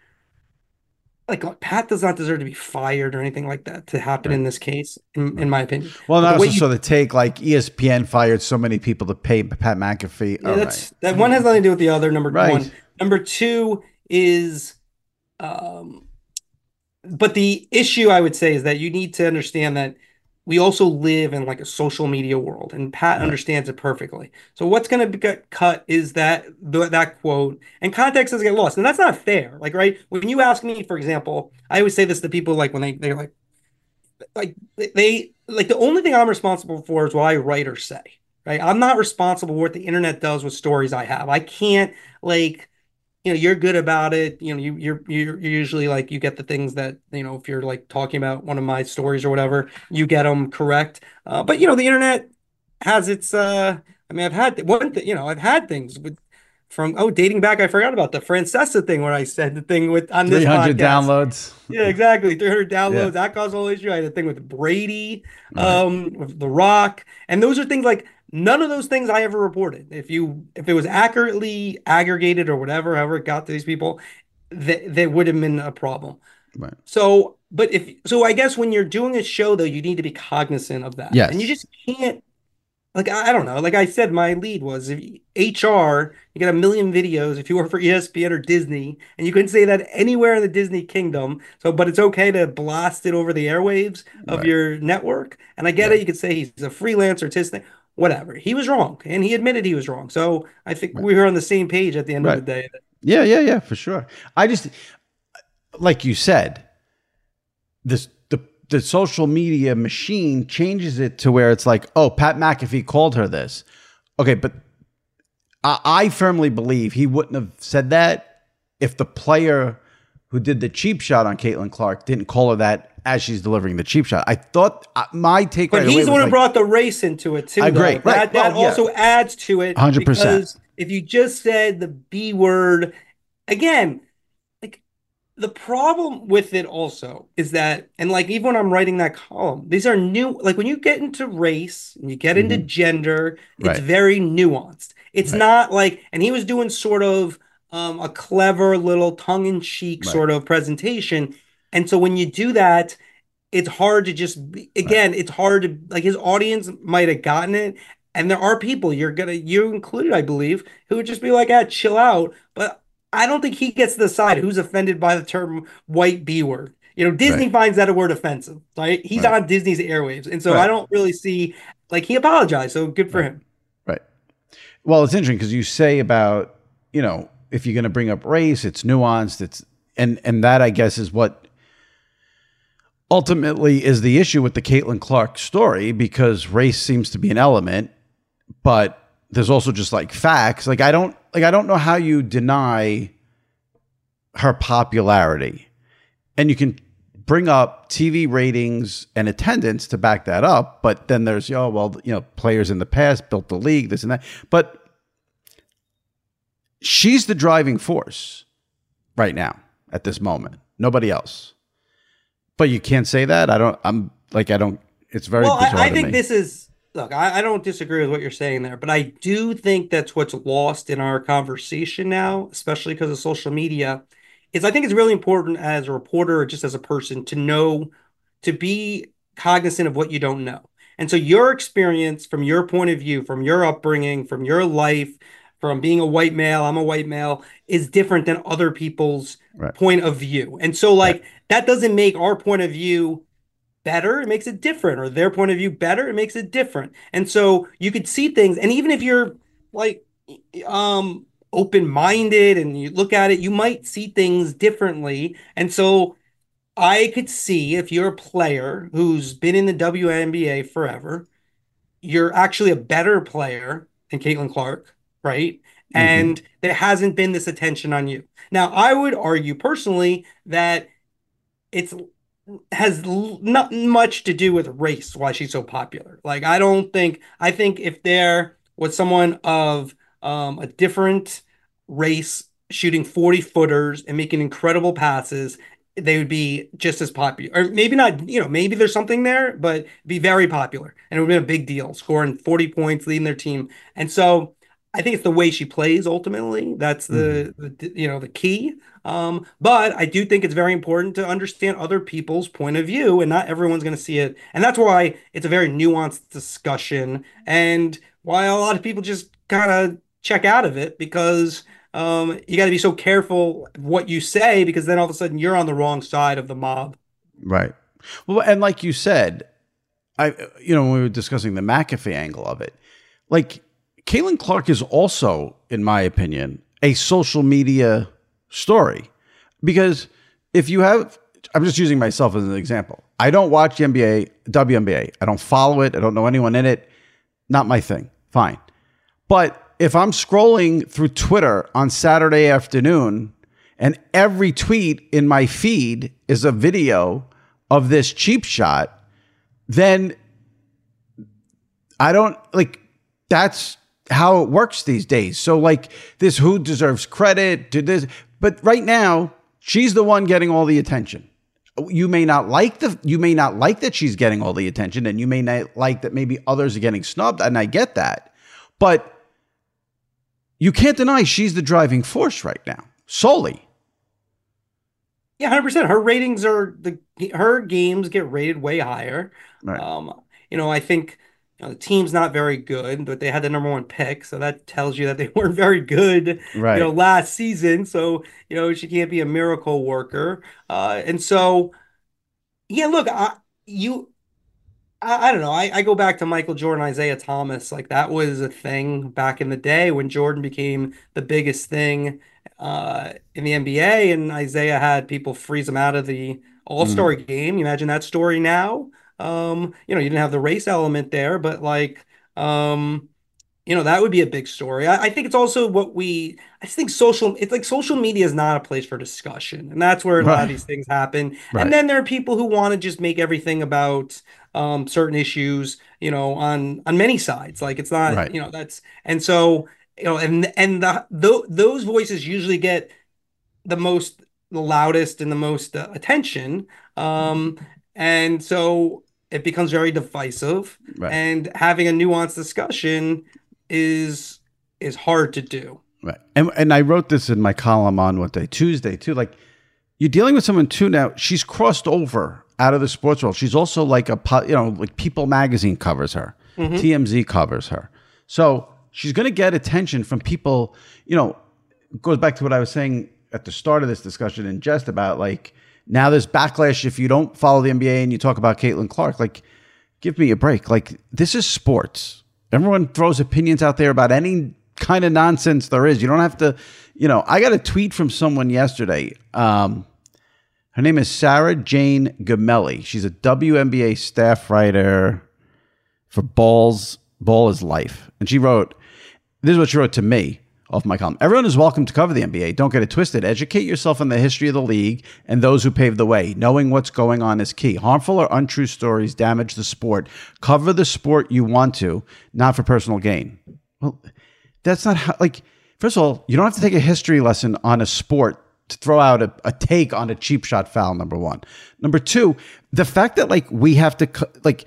Like Pat does not deserve to be fired or anything like that to happen Right. in this case, in, in my opinion. Well, and But the also way you, so the take like E S P N fired so many people to pay Pat McAfee. yeah, All that's right. that one has nothing to do with the other. Number Right. one. Number two is, um, but the issue I would say is that you need to understand that we also live in like a social media world, and Pat Right. understands it perfectly. So what's going to get cut is that th- that quote, and context doesn't get lost, and that's not fair. Like, right? When you ask me, for example, I always say this to people, like when they they're like, like they like the only thing I'm responsible for is what I write or say. Right? I'm not responsible for what the internet does with stories I have. I can't like you know, you're good about it. You know, you you're you're usually like you get the things that, you know, if you're like talking about one of my stories or whatever, you get them correct. Uh, but you know, the internet has its uh I mean, I've had one th- you know, I've had things with from oh, dating back, I forgot about the Francesa thing where I said the thing with on this three hundred podcast. downloads. Yeah, exactly. three hundred downloads. Yeah. That caused a whole issue. I had a thing with Brady, Right. um, with The Rock, and those are things like none of those things I ever reported. If you if it was accurately aggregated or whatever, however it got to these people, that that would have been a problem. Right. So, but if so, I guess when you're doing a show though, you need to be cognizant of that, Yes. and you just can't. Like I I don't know. Like I said, my lead was if H R. You get a million videos if you work for E S P N or Disney, and you couldn't say that anywhere in the Disney kingdom. So, but it's okay to blast it over the airwaves of Right. your network. And I get Right. it. You could say he's a freelancer, artistic, whatever. He was wrong, and he admitted he was wrong. So I think Right. we were on the same page at the end Right. of the day. Yeah, yeah, yeah, for sure. I just, like you said, this the the social media machine changes it to where it's like, oh, Pat McAfee called her this. Okay, but I, I firmly believe he wouldn't have said that if the player who did the cheap shot on Caitlin Clark didn't call her that as she's delivering the cheap shot. I thought uh, my take But right away he's the one was who like, brought the race into it too. I agree. Though. Right. That, that Well, yeah. also adds to it. one hundred percent. Because if you just said the B word, again, like the problem with it also is that, and like even when I'm writing that column, these are new. Like when you get into race and you get into Mhm. gender, it's Right. very nuanced. It's Right. not like, and he was doing sort of um, a clever little tongue-in-cheek Right. sort of presentation. And so when you do that, it's hard to just be, again, right. It's hard to like his audience might have gotten it. And there are people you're gonna, you included, I believe, who would just be like, ah, chill out. But I don't think he gets to decide who's offended by the term white B word. You know, Disney right. finds that a word offensive, right? He's right. on Disney's airwaves. And so right. I don't really see, like, he apologized. So good for right. him. Right. Well, it's interesting because you say about, you know, if you're going to bring up race, it's nuanced. It's, and, and that, I guess, is what ultimately is the issue with the Caitlin Clark story, because race seems to be an element, but there's also just like facts. Like, I don't, like, I don't know how you deny her popularity, and you can bring up T V ratings and attendance to back that up. But then there's, oh, well, you know, players in the past built the league, this and that. But she's the driving force right now at this moment. Nobody else. But you can't say that. I don't, I'm like, I don't, it's very well, bizarre I, I to think me. this is, look, I, I don't disagree with what you're saying there, but I do think that's what's lost in our conversation now, especially because of social media, is I think it's really important as a reporter or just as a person to know, to be cognizant of what you don't know. And so your experience from your point of view, from your upbringing, from your life, from being a white male, I'm a white male, is different than other people's right. point of view. And so like, right. that doesn't make our point of view better, it makes it different, or their point of view better, it makes it different. And so you could see things, and even if you're like um open-minded and you look at it, you might see things differently. And so I could see, if you're a player who's been in the W N B A forever, you're actually a better player than Caitlin Clark, right? Mm-hmm. And there hasn't been this attention on you. Now, I would argue personally that it's has not much to do with race why she's so popular. Like, I don't think, I think if there was someone of um, a different race shooting forty footers and making incredible passes, they would be just as popular. Or maybe not, you know, maybe there's something there, but be very popular. And it would be a big deal, scoring forty points, leading their team. And so I think it's the way she plays ultimately. That's the, mm-hmm. the you know, the key. Um, but I do think it's very important to understand other people's point of view, and not everyone's going to see it. And that's why it's a very nuanced discussion, and why a lot of people just kind of check out of it, because um, you got to be so careful what you say, because then all of a sudden you're on the wrong side of the mob. Right. Well, and like you said, I, you know, when we were discussing the McAfee angle of it, like Caitlin Clark is also, in my opinion, a social media story, because if you have, I'm just using myself as an example. I don't watch the N B A, W N B A. I don't follow it. I don't know anyone in it. Not my thing. Fine. But if I'm scrolling through Twitter on Saturday afternoon and every tweet in my feed is a video of this cheap shot, then I don't like, that's how it works these days. So like this, who deserves credit to this? But right now, she's the one getting all the attention. You may not like the, you may not like that she's getting all the attention, and you may not like that maybe others are getting snubbed, and I get that. But you can't deny she's the driving force right now, solely. Yeah, one hundred percent. Her ratings are, the her games get rated way higher. Right. Um, you know, I think, you know, the team's not very good, but they had the number one pick, so that tells you that they weren't very good, right. you know, last season. So, you know, she can't be a miracle worker. Uh, and so, yeah, look, I, you, I, I don't know. I, I go back to Michael Jordan, Isaiah Thomas. Like, that was a thing back in the day when Jordan became the biggest thing uh, in the N B A, and Isaiah had people freeze him out of the All-Star mm. game. You imagine that story now? Um, you know, you didn't have the race element there, but like, um, you know, that would be a big story. I, I think it's also what we, I just think social, it's like social media is not a place for discussion. And that's where a right. lot of these things happen. Right. And then there are people who want to just make everything about um, certain issues, you know, on, on many sides. Like, it's not, right. you know, that's, and so, you know, and, and the, th- those voices usually get the most, the loudest and the most uh, attention. Um, and so, it becomes very divisive, right. and having a nuanced discussion is is hard to do. Right. And and I wrote this in my column on what day? Tuesday too. Like, you're dealing with someone too now. She's crossed over out of the sports world. She's also like a, you know, like People Magazine covers her, mm-hmm. T M Z covers her. So she's going to get attention from people, you know, it goes back to what I was saying at the start of this discussion in jest about like, now there's backlash if you don't follow the N B A and you talk about Caitlin Clark. Like, give me a break. Like, this is sports. Everyone throws opinions out there about any kind of nonsense there is. You don't have to, you know, I got a tweet from someone yesterday. Um, her name is Sarah Jane Gamelli. She's a W N B A staff writer for Balls, Ball is Life. And she wrote, this is what she wrote to me off my column. Everyone is welcome to cover the N B A. Don't get it twisted. Educate yourself on the history of the league and those who paved the way. Knowing what's going on is key. Harmful or untrue stories damage the sport. Cover the sport you want to, not for personal gain. Well, that's not how, like, first of all, you don't have to take a history lesson on a sport to throw out a, a take on a cheap shot foul, number one. Number two, the fact that, like, we have to, like,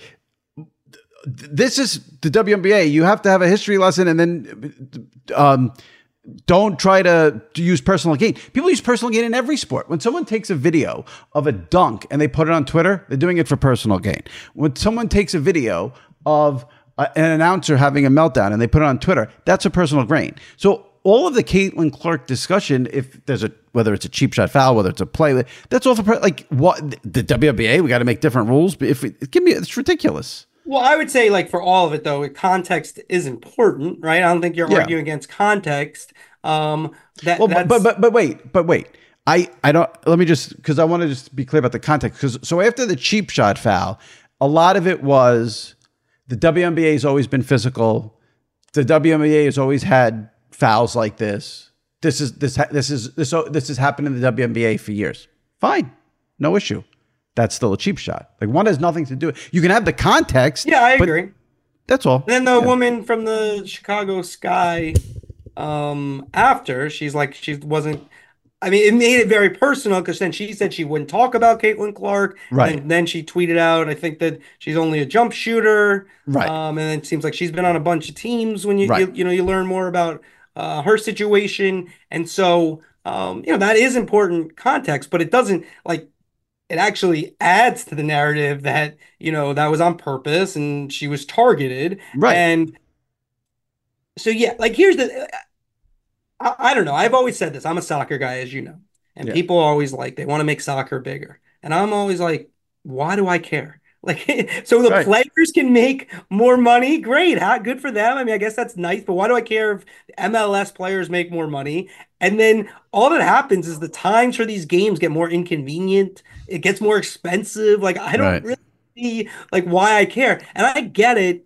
this is the W N B A. You have to have a history lesson and then um, don't try to, to use personal gain. People use personal gain in every sport. When someone takes a video of a dunk and they put it on Twitter, they're doing it for personal gain. When someone takes a video of a, an announcer having a meltdown and they put it on Twitter, that's a personal gain. So all of the Caitlin Clark discussion, if there's a, whether it's a cheap shot foul, whether it's a play, that's all for, like, what, the W N B A, we got to make different rules. But if it, give me, it's ridiculous. Well, I would say, like, for all of it, though, context is important, right? I don't think you're yeah. arguing against context. Um, that, well, that's... but, but but wait, but wait. I, I don't, let me just, because I want to just be clear about the context. Because so after the cheap shot foul, a lot of it was the W N B A has always been physical. The W N B A has always had fouls like this. This is this this is this this has happened in the W N B A for years. Fine, no issue. That's still a cheap shot. Like, one has nothing to do. You can have the context. Yeah, I agree. That's all. Then the yeah. woman from the Chicago Sky, um, after, she's like, she wasn't, I mean, it made it very personal because then she said she wouldn't talk about Caitlin Clark. Right. And then she tweeted out, I think that she's only a jump shooter. Right. Um, and it seems like she's been on a bunch of teams when you, right. you, you know, you learn more about uh, her situation. And so, um, you know, that is important context, but it doesn't, like, it actually adds to the narrative that, you know, that was on purpose and she was targeted. Right. And so, yeah, like, here's the, I, I don't know. I've always said this. I'm a soccer guy, as you know, and yeah. people always like, they want to make soccer bigger. And I'm always like, why do I care? Like, so the right. players can make more money. Great. How good for them. I mean, I guess that's nice, but why do I care if M L S players make more money? And then all that happens is the times for these games get more inconvenient. It gets more expensive. Like, I don't right. really see, like, why I care. And I get it.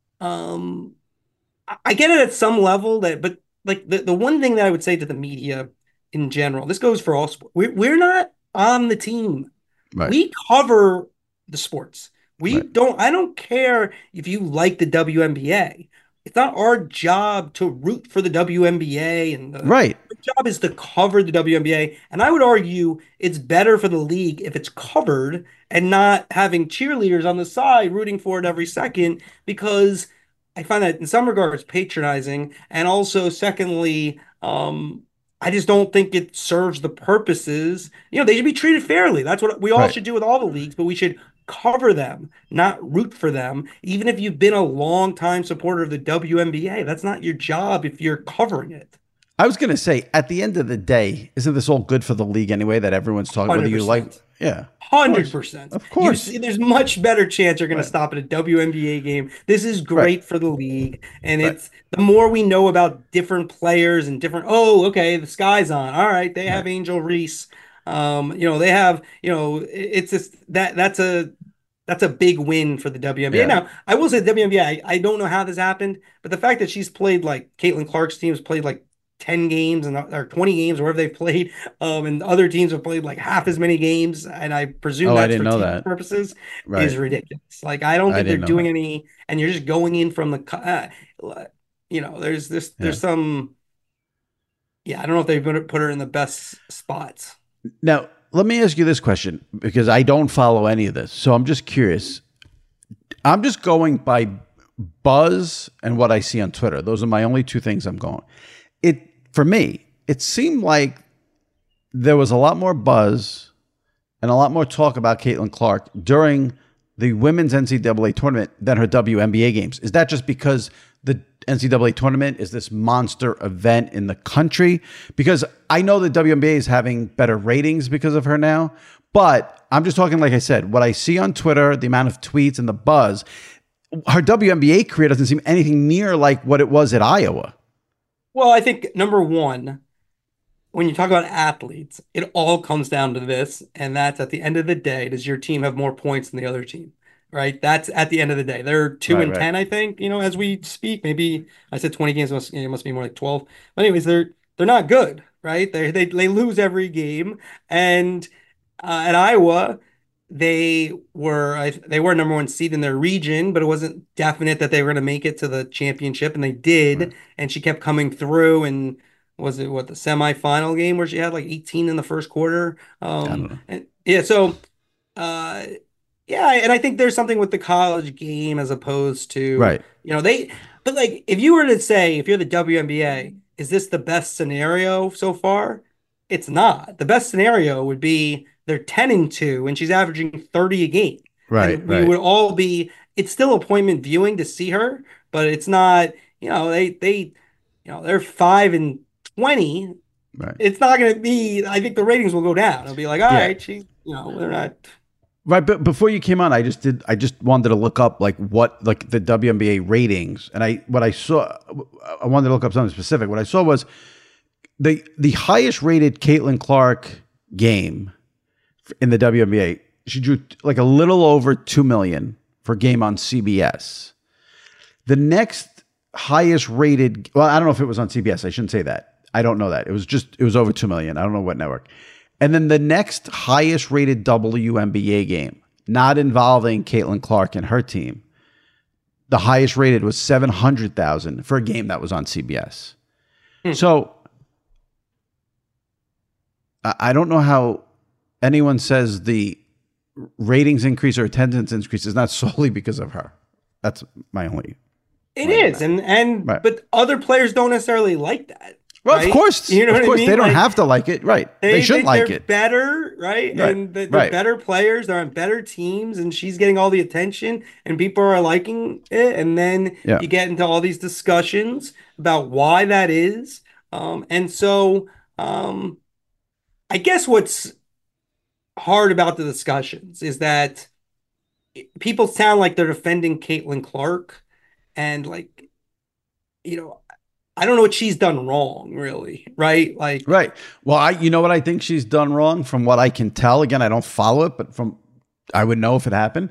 Um, I get it at some level that, but like the, the one thing that I would say to the media in general, this goes for all sports. We're, we're not on the team. Right. We cover the sports. We right. don't, I don't care if you like the W N B A. It's not our job to root for the W N B A, and the, right. our job is to cover the W N B A. And I would argue it's better for the league if it's covered and not having cheerleaders on the side rooting for it every second, because I find that in some regards patronizing. And also, secondly, um, I just don't think it serves the purposes. You know, they should be treated fairly. That's what we all right. should do with all the leagues, but we should cover them, not root for them. Even if you've been a long time supporter of the W N B A, that's not your job if you're covering it. I was going to say, at the end of the day, isn't this all good for the league anyway, that everyone's talking, whether you like, yeah. one hundred percent. Of course. You see, there's much better chance you're going right. to stop at a W N B A game. This is great right. for the league. And right. it's the more we know about different players and different, oh, okay, the Sky's on. All right, they have right. Angel Reese. Um, you know, they have, you know, it's just that that's a that's a big win for the W N B A. Yeah. Now, I will say the W N B A, I, I don't know how this happened, but the fact that she's played, like, Caitlin Clark's team has played like ten games and or twenty games, or wherever they've played, um, and other teams have played like half as many games, and I presume oh, that's I didn't for know team that. purposes, right. is ridiculous. Like, I don't think I they're doing that. any, and you're just going in from the, uh, you know, there's this, there's yeah. some, yeah, I don't know if they've put her in the best spots. Now, let me ask you this question, because I don't follow any of this, so I'm just curious. I'm just going by buzz and what I see on Twitter. Those are my only two things I'm going. It for me, it seemed like there was a lot more buzz and a lot more talk about Caitlin Clark during the women's N C double A tournament than her W N B A games. Is that just because the N C double A tournament is this monster event in the country? Because I know the W N B A is having better ratings because of her now, but I'm just talking, like I said, what I see on Twitter, the amount of tweets and the buzz, her W N B A career doesn't seem anything near like what it was at Iowa. Well, I think number one, when you talk about athletes, it all comes down to this, and that's at the end of the day, does your team have more points than the other team? Right? That's at the end of the day. They're two Right, and right. ten, I think, you know, as we speak. Maybe I said twenty games, must, it must be more like twelve. But anyways, they're they're not good, right? They they they lose every game. And uh, at Iowa, they were I, they were number one seed in their region, but it wasn't definite that they were going to make it to the championship, and they did. Right. And she kept coming through, and was it what the semifinal game where she had like eighteen in the first quarter? I don't Um, know. and yeah, so uh, yeah, and I think there's something with the college game as opposed to, Right. you know, they, but like if you were to say, if you're the W N B A, is this the best scenario so far? It's not. The best scenario would be they're ten and two and she's averaging thirty a game. Right, And we right. would all be, it's still appointment viewing to see her, but it's not, you know, they, they, you know, they're five and twenty. Right. It's not going to be, I think the ratings will go down. It'll be like, all Yeah. right, she, you know, they're not. Right, but before you came on, I just did. I just wanted to look up like what like the W N B A ratings, and I what I saw. I wanted to look up something specific. What I saw was the the highest rated Caitlin Clark game in the W N B A. She drew like a little over two million for a game on C B S. The next highest rated, well, I don't know if it was on C B S. I shouldn't say that. I don't know that. It was just it was over two million. I don't know what network. And then the next highest rated W N B A game, not involving Caitlin Clark and her team, the highest rated was seven hundred thousand for a game that was on C B S. Hmm. So I I don't know how anyone says the ratings increase or attendance increase is not solely because of her. That's my only. It Right. is, and and Right. but other players don't necessarily like that. Well, right? of course, You know of what I course, mean? they don't Like, have to like it, right? They, They shouldn't think like they're it. better, right? Right, And they're right. better players. They're on better teams, and she's getting all the attention, and people are liking it. And then Yeah. you get into all these discussions about why that is. Um, and so, um, I guess what's hard about the discussions is that people sound like they're defending Caitlin Clark, and like, you know, I don't know what she's done wrong, really, right? Like, Right. Well, I you know what I think she's done wrong from what I can tell. Again, I don't follow it, but from I would know if it happened.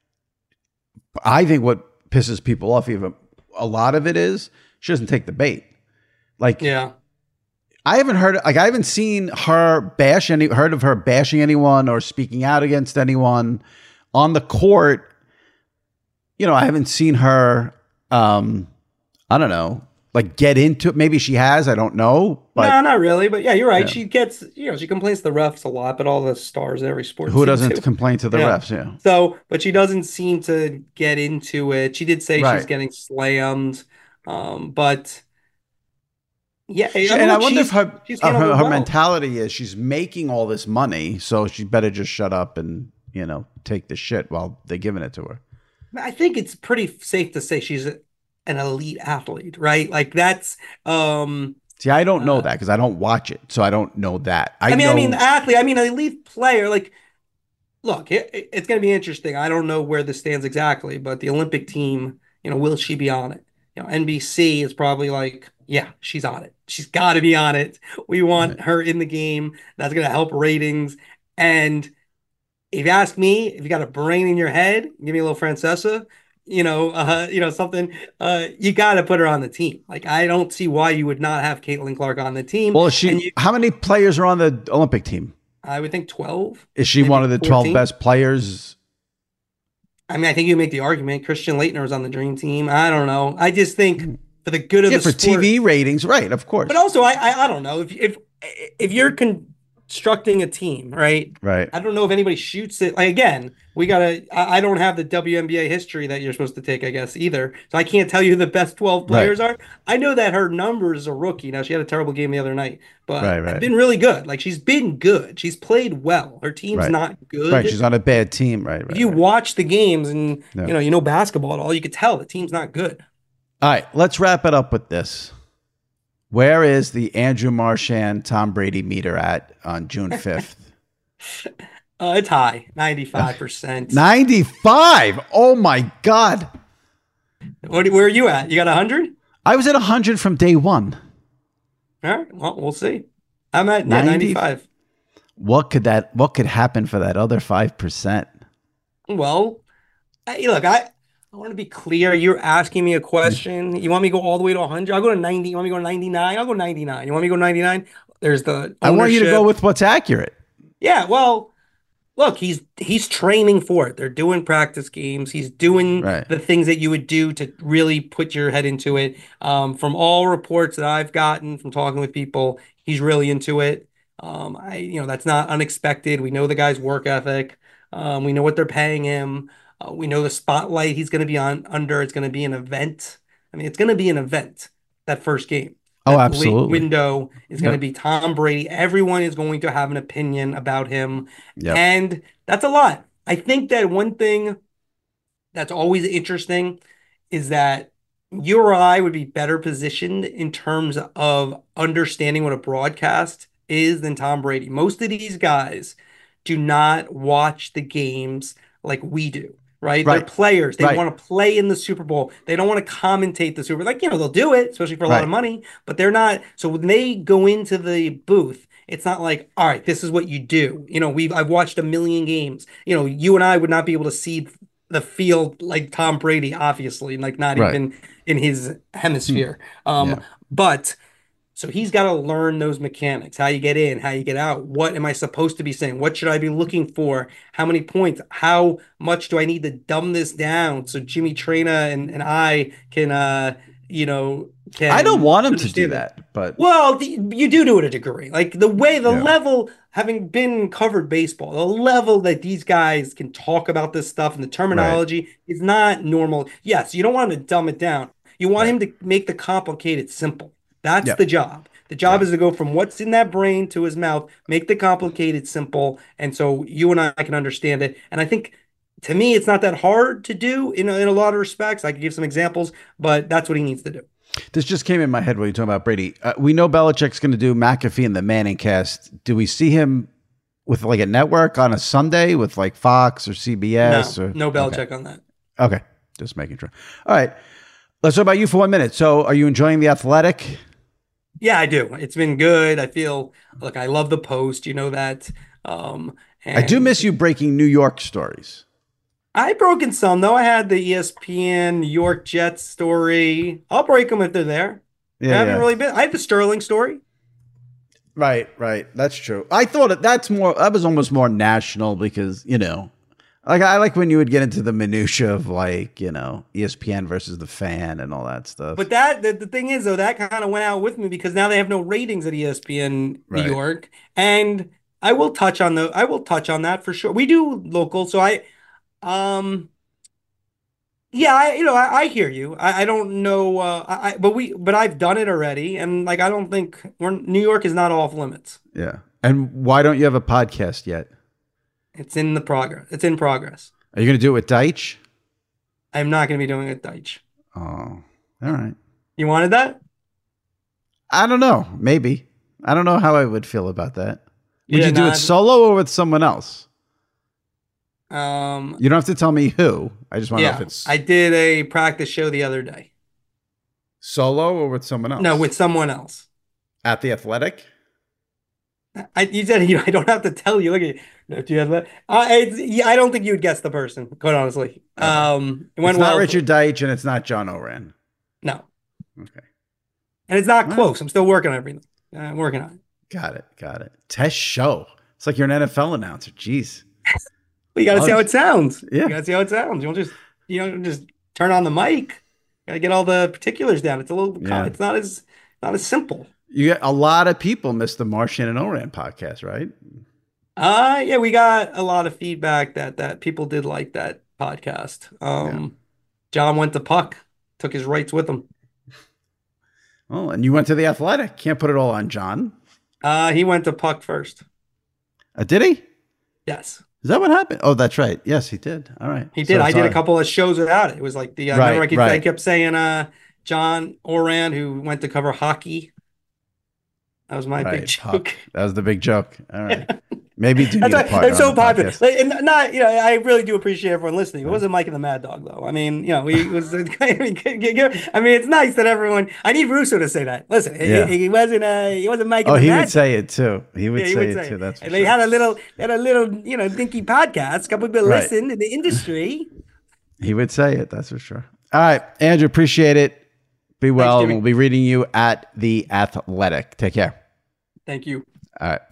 I think what pisses people off, even a lot of it, is she doesn't take the bait. Like, yeah. I haven't heard, like, I haven't seen her bash any, heard of her bashing anyone or speaking out against anyone on the court. You know, I haven't seen her, um, I don't know, like get into it. Maybe she has, I don't know. But No, not really. But yeah, you're right. Yeah. She gets, you know, she complains to the refs a lot, but all the stars in every sport who seem doesn't to. complain to the Yeah. refs? Yeah. So, but she doesn't seem to get into it. She did say she's Right. getting slammed. Um, but yeah, I She- mean, and I look, wonder she's- if her, she's uh, handled her, it her well. mentality is she's making all this money, so she better just shut up and, you know, take the shit while they're giving it to her. I think it's pretty safe to say she's a, an elite athlete, right? Like that's, um, See, I don't know that because I don't watch it, so I don't know that. I, I mean, know, I mean, athlete. I mean, an elite player. Like, look, it, it- it's going to be interesting. I don't know where this stands exactly, but the Olympic team, you know, will she be on it? You know, N B C is probably like, yeah, she's on it. She's got to be on it. We want her in the game. That's going to help ratings. And if you ask me, if you got a brain in your head, give me a little Francesa. You know, uh, you know something. Uh, you got to put her on the team. Like, I don't see why you would not have Caitlin Clark on the team. well, is And she, you, how many players are on the Olympic team? I would think twelve. Is she maybe one of the twelve fourteen. best players? I mean, I think you make the argument. Christian Leitner was on the dream team. I don't know. I just think for the good of Yeah, the for sport. T V ratings, right? Of course. But also, I, I I don't know if if if you're con- constructing a team, right? Right. I don't know if anybody shoots it. Like, again, we gotta. I, I don't have the W N B A history that you're supposed to take, I guess, either. So I can't tell you who the best twelve Right. players are. I know that her numbers as a rookie. Now she had a terrible game the other night, but Right, it's right. been really good. Like she's been good. She's played well. Her team's Right. not good. Right. She's on a bad team. Right. Right. If you right. watch the games and Yeah. you know you know basketball at all, you could tell the team's not good. All right. Let's wrap it up with this. Where is the Andrew Marchand Tom Brady meter at on June fifth? Uh, it's high, ninety-five percent. ninety-five. Oh my God. What, where are you at? You got one hundred? I was at one hundred from day one. All right. Well, we'll see. I'm at yeah, ninety ninety-five. What could that what could happen for that other five percent? Well, hey, look, I, I want to be clear. You're asking me a question. You want me to go all the way to one hundred? I'll go to ninety. You want me to go to ninety-nine? I'll go ninety-nine. You want me to go ninety-nine? There's the ownership. I want you to go with what's accurate. Yeah, well, look, he's he's training for it. They're doing practice games. He's doing Right. the things that you would do to really put your head into it. Um, from all reports that I've gotten from talking with people, he's really into it. Um, I, you know, that's not unexpected. We know the guy's work ethic. Um, we know what they're paying him. Uh, we know the spotlight he's going to be on under. It's going to be an event. I mean, it's going to be an event, that first game. Oh, That late absolutely. window is going to Yep. be Tom Brady. Everyone is going to have an opinion about him. Yep. And that's a lot. I think that one thing that's always interesting is that you or I would be better positioned in terms of understanding what a broadcast is than Tom Brady. Most of these guys do not watch the games like we do, right? They're Right. players. They Right. want to play in the Super Bowl. They don't want to commentate the Super Bowl. Like, you know, they'll do it, especially for a lot Right. of money, but they're not. So when they go into the booth, it's not like, all right, this is what you do. You know, we've I've watched a million games. You know, you and I would not be able to see the field like Tom Brady, obviously, like not Right. even in his hemisphere. Um, Yeah. but so he's got to learn those mechanics, how you get in, how you get out. What am I supposed to be saying? What should I be looking for? How many points? How much do I need to dumb this down so Jimmy Traina and, and I can, uh, you know, can I don't want him to do understand it? that, but Well, the, you do do it to a degree. Like the way, the Yeah. level, having been covered baseball, the level that these guys can talk about this stuff and the terminology is not normal. Yes, you don't want him to dumb it down. You want him to make the complicated simple. That's Yeah. the job. The job Yeah. is to go from what's in that brain to his mouth, make the complicated simple, and so you and I can understand it. And I think, to me, it's not that hard to do in a, in a lot of respects. I could give some examples, but that's what he needs to do. this just came in my head when you're talking about Brady. Uh, we know Belichick's going to do McAfee and the Manning cast. Do we see him with like a network on a Sunday with like Fox or C B S? No, or no Belichick Okay. on that. Okay, just making sure. All right, let's talk about you for one minute. So, are you enjoying The Athletic? Yeah, I do. It's been good. I feel, look, I love the Post. You know that. Um, I do and miss you breaking New York stories. I broken some though. I had the E S P N New York Jets story. I'll break them if they're there. I Yeah, haven't yeah. really been. I had the Sterling story. Right, right. That's true. I thought it, that's more. That was almost more national because you know, like I like when you would get into the minutia of like you know E S P N versus the Fan and all that stuff. But that the, the thing is though, that kind of went out with me because now they have no ratings at E S P N New Right. York, and I will touch on the I will touch on that for sure. We do local, so I um yeah, I you know I, I hear you. I, I don't know, uh, I, I but we but I've done it already, and like I don't think we're New York is not off limits. yeah. And why don't you have a podcast yet? It's in the progress. It's in progress. Are you going to do it with Deitch? I'm not going to be doing it, Deitch. Oh, all right. You wanted that? I don't know. Maybe. I don't know how I would feel about that. Would Yeah, you do no, it I've- solo or with someone else? Um, You don't have to tell me who. I just want to know yeah, if it's I did a practice show the other day. solo or with someone else. No, with someone else. At the Athletic. I, you said you, I don't have to tell you. Look at you. Do you have that? Uh, it's, yeah, I don't think you would guess the person, quite honestly. Um, it went It's not well. Richard Deitch and it's not John Oran. No, Okay. and it's not Wow. close. I'm still working on everything. Uh, I'm working on it. Got it. Got it. Test show. It's like you're an N F L announcer. Jeez. But you got to Oh, see how it sounds. yeah. You got to see how it sounds. You don't just you don't just turn on the mic. Got to get all the particulars down. It's a little. Yeah. It's not as not as simple. You get a lot of people miss the Marchand and Oran podcast, right? Uh yeah, we got a lot of feedback that that people did like that podcast. Um, yeah. John went to Puck, took his rights with him. Oh, and you went to the Athletic. Can't put it all on John. Uh, he went to Puck first. Uh, did he? Yes. Is that what happened? Oh, that's right. Yes, he did. All right. He did. So I did a couple of shows without it. It was like the, uh, right, remember I, kept, right. I kept saying uh, John Oran, who went to cover hockey. That was my right, big joke. Puck. That was the big joke. All right. Maybe do That's need a partner. It's so popular. Like, and not, you know, I really do appreciate everyone listening. It wasn't Mike and the Mad Dog, though. I mean, you know, we was. I mean, it's nice that everyone. I need Russo to say that. Listen, yeah. he, he wasn't. Uh, he wasn't Mike. Oh, and the he Mad would say it too. He would, yeah, he say, would it say it too. That's. For and sure. They had a little. They had a little, you know, dinky podcast. A couple people right. listened in the industry. He would say it. That's for sure. All right, Andrew. Appreciate it. Be well. Thanks, and we'll be reading you at the Athletic. Take care. Thank you. All right.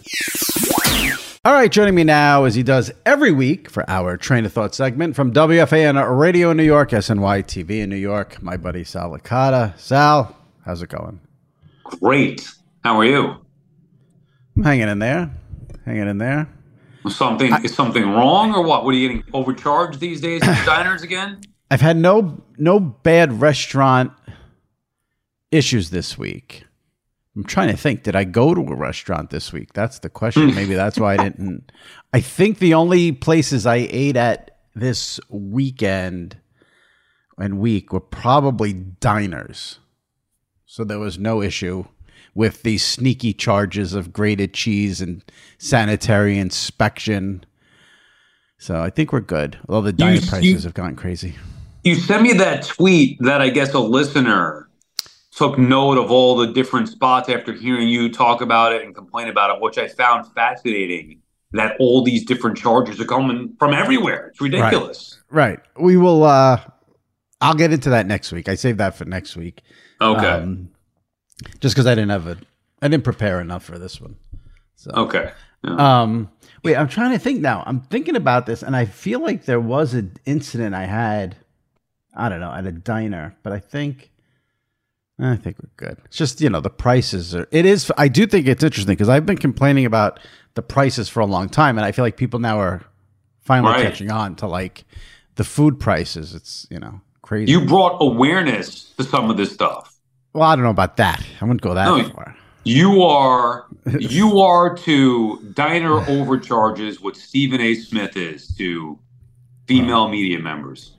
All right, joining me now, as he does every week for our Train of Thought segment from W F A N Radio in New York, S N Y T V in New York, my buddy Sal Licata. Sal, how's it going? Great. How are you? I'm hanging in there. Hanging in there. Something I, is something wrong or what? What are you getting overcharged these days at diners again? I've had no no bad restaurant issues this week. I'm trying to think, did I go to a restaurant this week? That's the question. Maybe that's why I didn't. I think the only places I ate at this weekend and week were probably diners. So there was no issue with these sneaky charges of grated cheese and sanitary inspection. So I think we're good. Although the diner you, prices you, have gone crazy. You sent me that tweet that I guess a listener took note of all the different spots after hearing you talk about it and complain about it, which I found fascinating, that all these different charges are coming from everywhere. It's ridiculous. Right. right. We will, uh, I'll get into that next week. I saved that for next week. Okay. Um, just because I didn't have it. I didn't prepare enough for this one. So, okay. Yeah. Um, wait, I'm trying to think now. I'm thinking about this, and I feel like there was an incident I had, I don't know, at a diner, but I think, I think we're good. It's just, you know, the prices are, it is, I do think it's interesting because I've been complaining about the prices for a long time. And I feel like people now are finally right. catching on to like the food prices. It's, you know, crazy. You brought awareness to some of this stuff. Well, I don't know about that. I wouldn't go that no, far. You are, you are to diner overcharges what Stephen A. Smith is to female media members.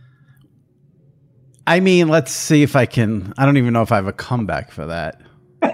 I mean, let's see if I can. I don't even know if I have a comeback for that. I,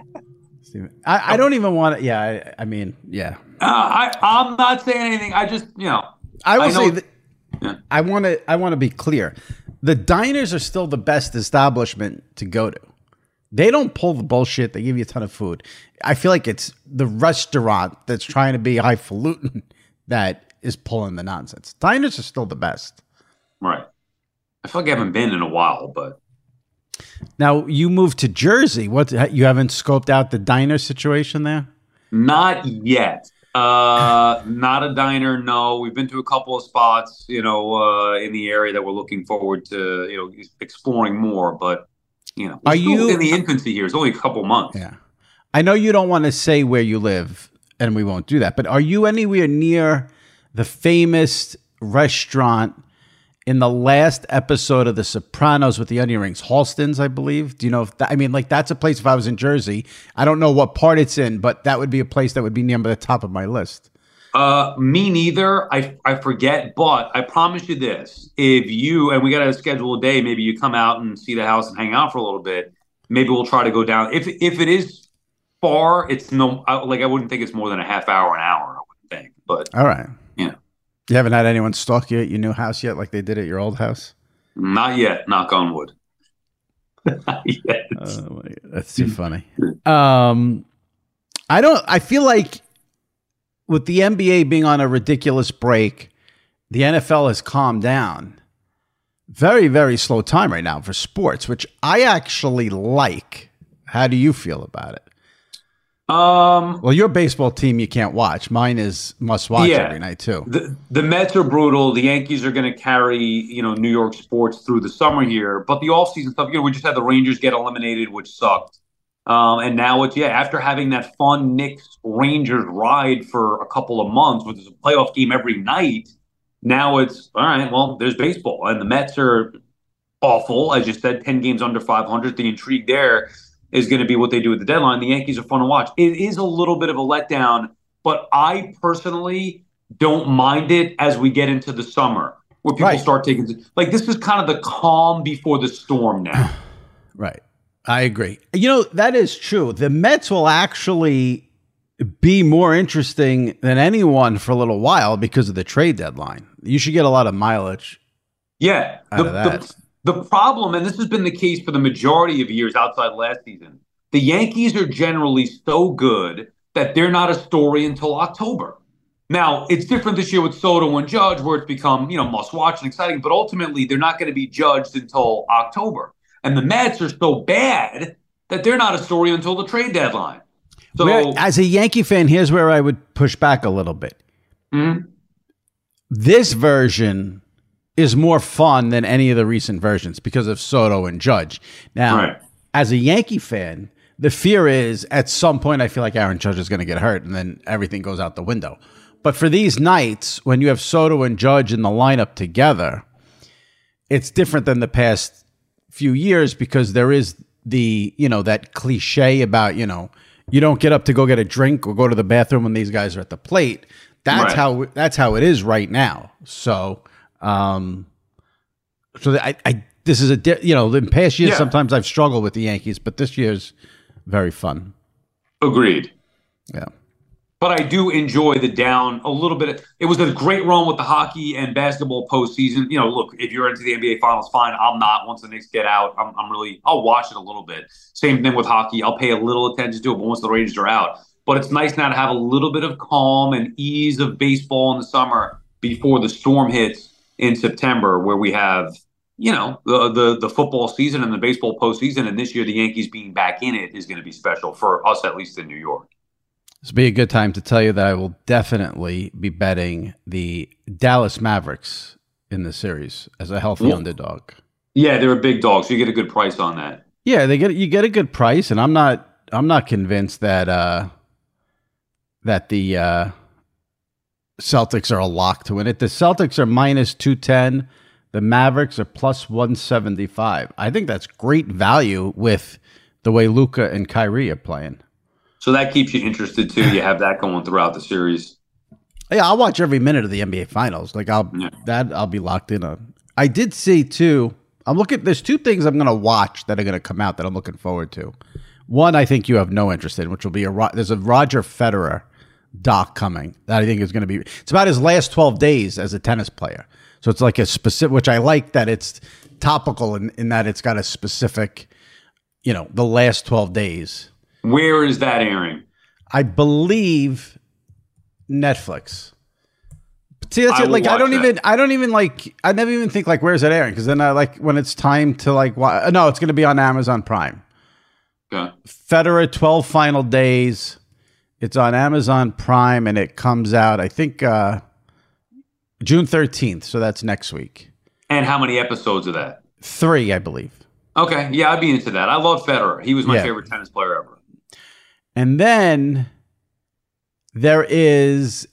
I don't even want to. Yeah, I, I mean, yeah. Uh, I, I'm not saying anything. I just, you know. I will I say that yeah. I want to. I want to be clear. The diners are still the best establishment to go to. They don't pull the bullshit. They give you a ton of food. I feel like it's the restaurant that's trying to be highfalutin that is pulling the nonsense. Diners are still the best. Right. I feel like I haven't been in a while, but now you moved to Jersey. What, you haven't scoped out the diner situation there? Not yet. Uh, not a diner. No, we've been to a couple of spots, you know, uh, in the area that we're looking forward to, you know, exploring more. But you know, we're are still you in the infancy here? It's only a couple months. Yeah, I know you don't want to say where you live, and we won't do that. But are you anywhere near the famous restaurant in the last episode of The Sopranos with the onion rings, Halston's, I believe? Do you know if that, I mean, like, that's a place, if I was in Jersey, I don't know what part it's in, but that would be a place that would be near the top of my list. Uh, me neither. I, I forget, but I promise you this. If you, and we got to schedule a day, maybe you come out and see the house and hang out for a little bit. Maybe we'll try to go down. If, if it is far, it's no, like, I wouldn't think it's more than a half hour, an hour, I wouldn't think, but. All right. Yeah. You haven't had anyone stalk you at your new house yet, like they did at your old house? Not yet. Knock on wood. Not yet. Uh, that's too funny. Um, I don't. I feel like with the N B A being on a ridiculous break, the N F L has calmed down. Very, very slow time right now for sports, which I actually like. How do you feel about it? Um, well, your baseball team you can't watch. Mine is must watch yeah, every night too. The the Mets are brutal. The Yankees are going to carry, you know, New York sports through the summer here. But the offseason stuff, you know, we just had the Rangers get eliminated, which sucked. Um, and now it's, yeah, after having that fun Knicks Rangers ride for a couple of months, with a playoff game every night, now it's, all right, well, there's baseball. And the Mets are awful, as you said, ten games under five hundred. The intrigue there is going to be what they do at the deadline. The Yankees are fun to watch. It is a little bit of a letdown, but I personally don't mind it as we get into the summer, where people right. start taking, like, this is kind of the calm before the storm now. Right. I agree. You know, that is true. The Mets will actually be more interesting than anyone for a little while because of the trade deadline. You should get a lot of mileage. Yeah. Out the, of that. The, the problem, and this has been the case for the majority of years outside last season, the Yankees are generally so good that they're not a story until October. Now, it's different this year with Soto and Judge, where it's become, you know, must-watch and exciting, but ultimately they're not going to be judged until October. And the Mets are so bad that they're not a story until the trade deadline. So, where, as a Yankee fan, here's where I would push back a little bit. Mm-hmm. This version is more fun than any of the recent versions because of Soto and Judge. Now, right. as a Yankee fan, the fear is at some point I feel like Aaron Judge is going to get hurt and then everything goes out the window. But for these nights, when you have Soto and Judge in the lineup together, it's different than the past few years because there is the, you know, that cliche about, you know, you don't get up to go get a drink or go to the bathroom when these guys are at the plate. That's right. how that's how it is right now. So, um, so I, I this is a di- you know, in past years yeah. sometimes I've struggled with the Yankees, but this year's very fun. Agreed. Yeah. But I do enjoy the down a little bit. It was a great run with the hockey and basketball postseason. You know, look, if you're into the N B A Finals, fine. I'm not. Once the Knicks get out, I'm, I'm really, I'll watch it a little bit. Same thing with hockey. I'll pay a little attention to it, but once the Rangers are out. But it's nice now to have a little bit of calm and ease of baseball in the summer before the storm hits in September, where we have, you know, the the, the football season and the baseball postseason. And this year, the Yankees being back in it is going to be special for us, at least in New York. This will be a good time to tell you that I will definitely be betting the Dallas Mavericks in the series as a healthy yeah. underdog. Yeah, they're a big dog, so you get a good price on that. Yeah, they get you get a good price, and I'm not I'm not convinced that uh, that the uh, Celtics are a lock to win it. The Celtics are minus two ten. The Mavericks are plus one seventy-five. I think that's great value with the way Luka and Kyrie are playing. So that keeps you interested too. You have that going throughout the series. Yeah, I'll watch every minute of the N B A Finals. Like I'll yeah. that I'll be locked in on. I did see too. I'm looking. There's two things I'm going to watch that are going to come out that I'm looking forward to. One, I think you have no interest in, which will be a there's a Roger Federer doc coming that I think is going to be. It's about his last twelve days as a tennis player. So it's like a specific, which I like that it's topical in, in that it's got a specific, you know, the last twelve days. Where is that airing? I believe Netflix. But see, that's I it. Like, I don't that. even, I don't even like, I never even think like, where's that airing? Because then I like when it's time to like, wa- no, it's going to be on Amazon Prime. Okay. Federer twelve final days. It's on Amazon Prime and it comes out, I think, uh, June thirteenth. So that's next week. And how many episodes of that? Three, I believe. Okay. Yeah, I'd be into that. I love Federer. He was my Yeah. favorite tennis player ever. And then there is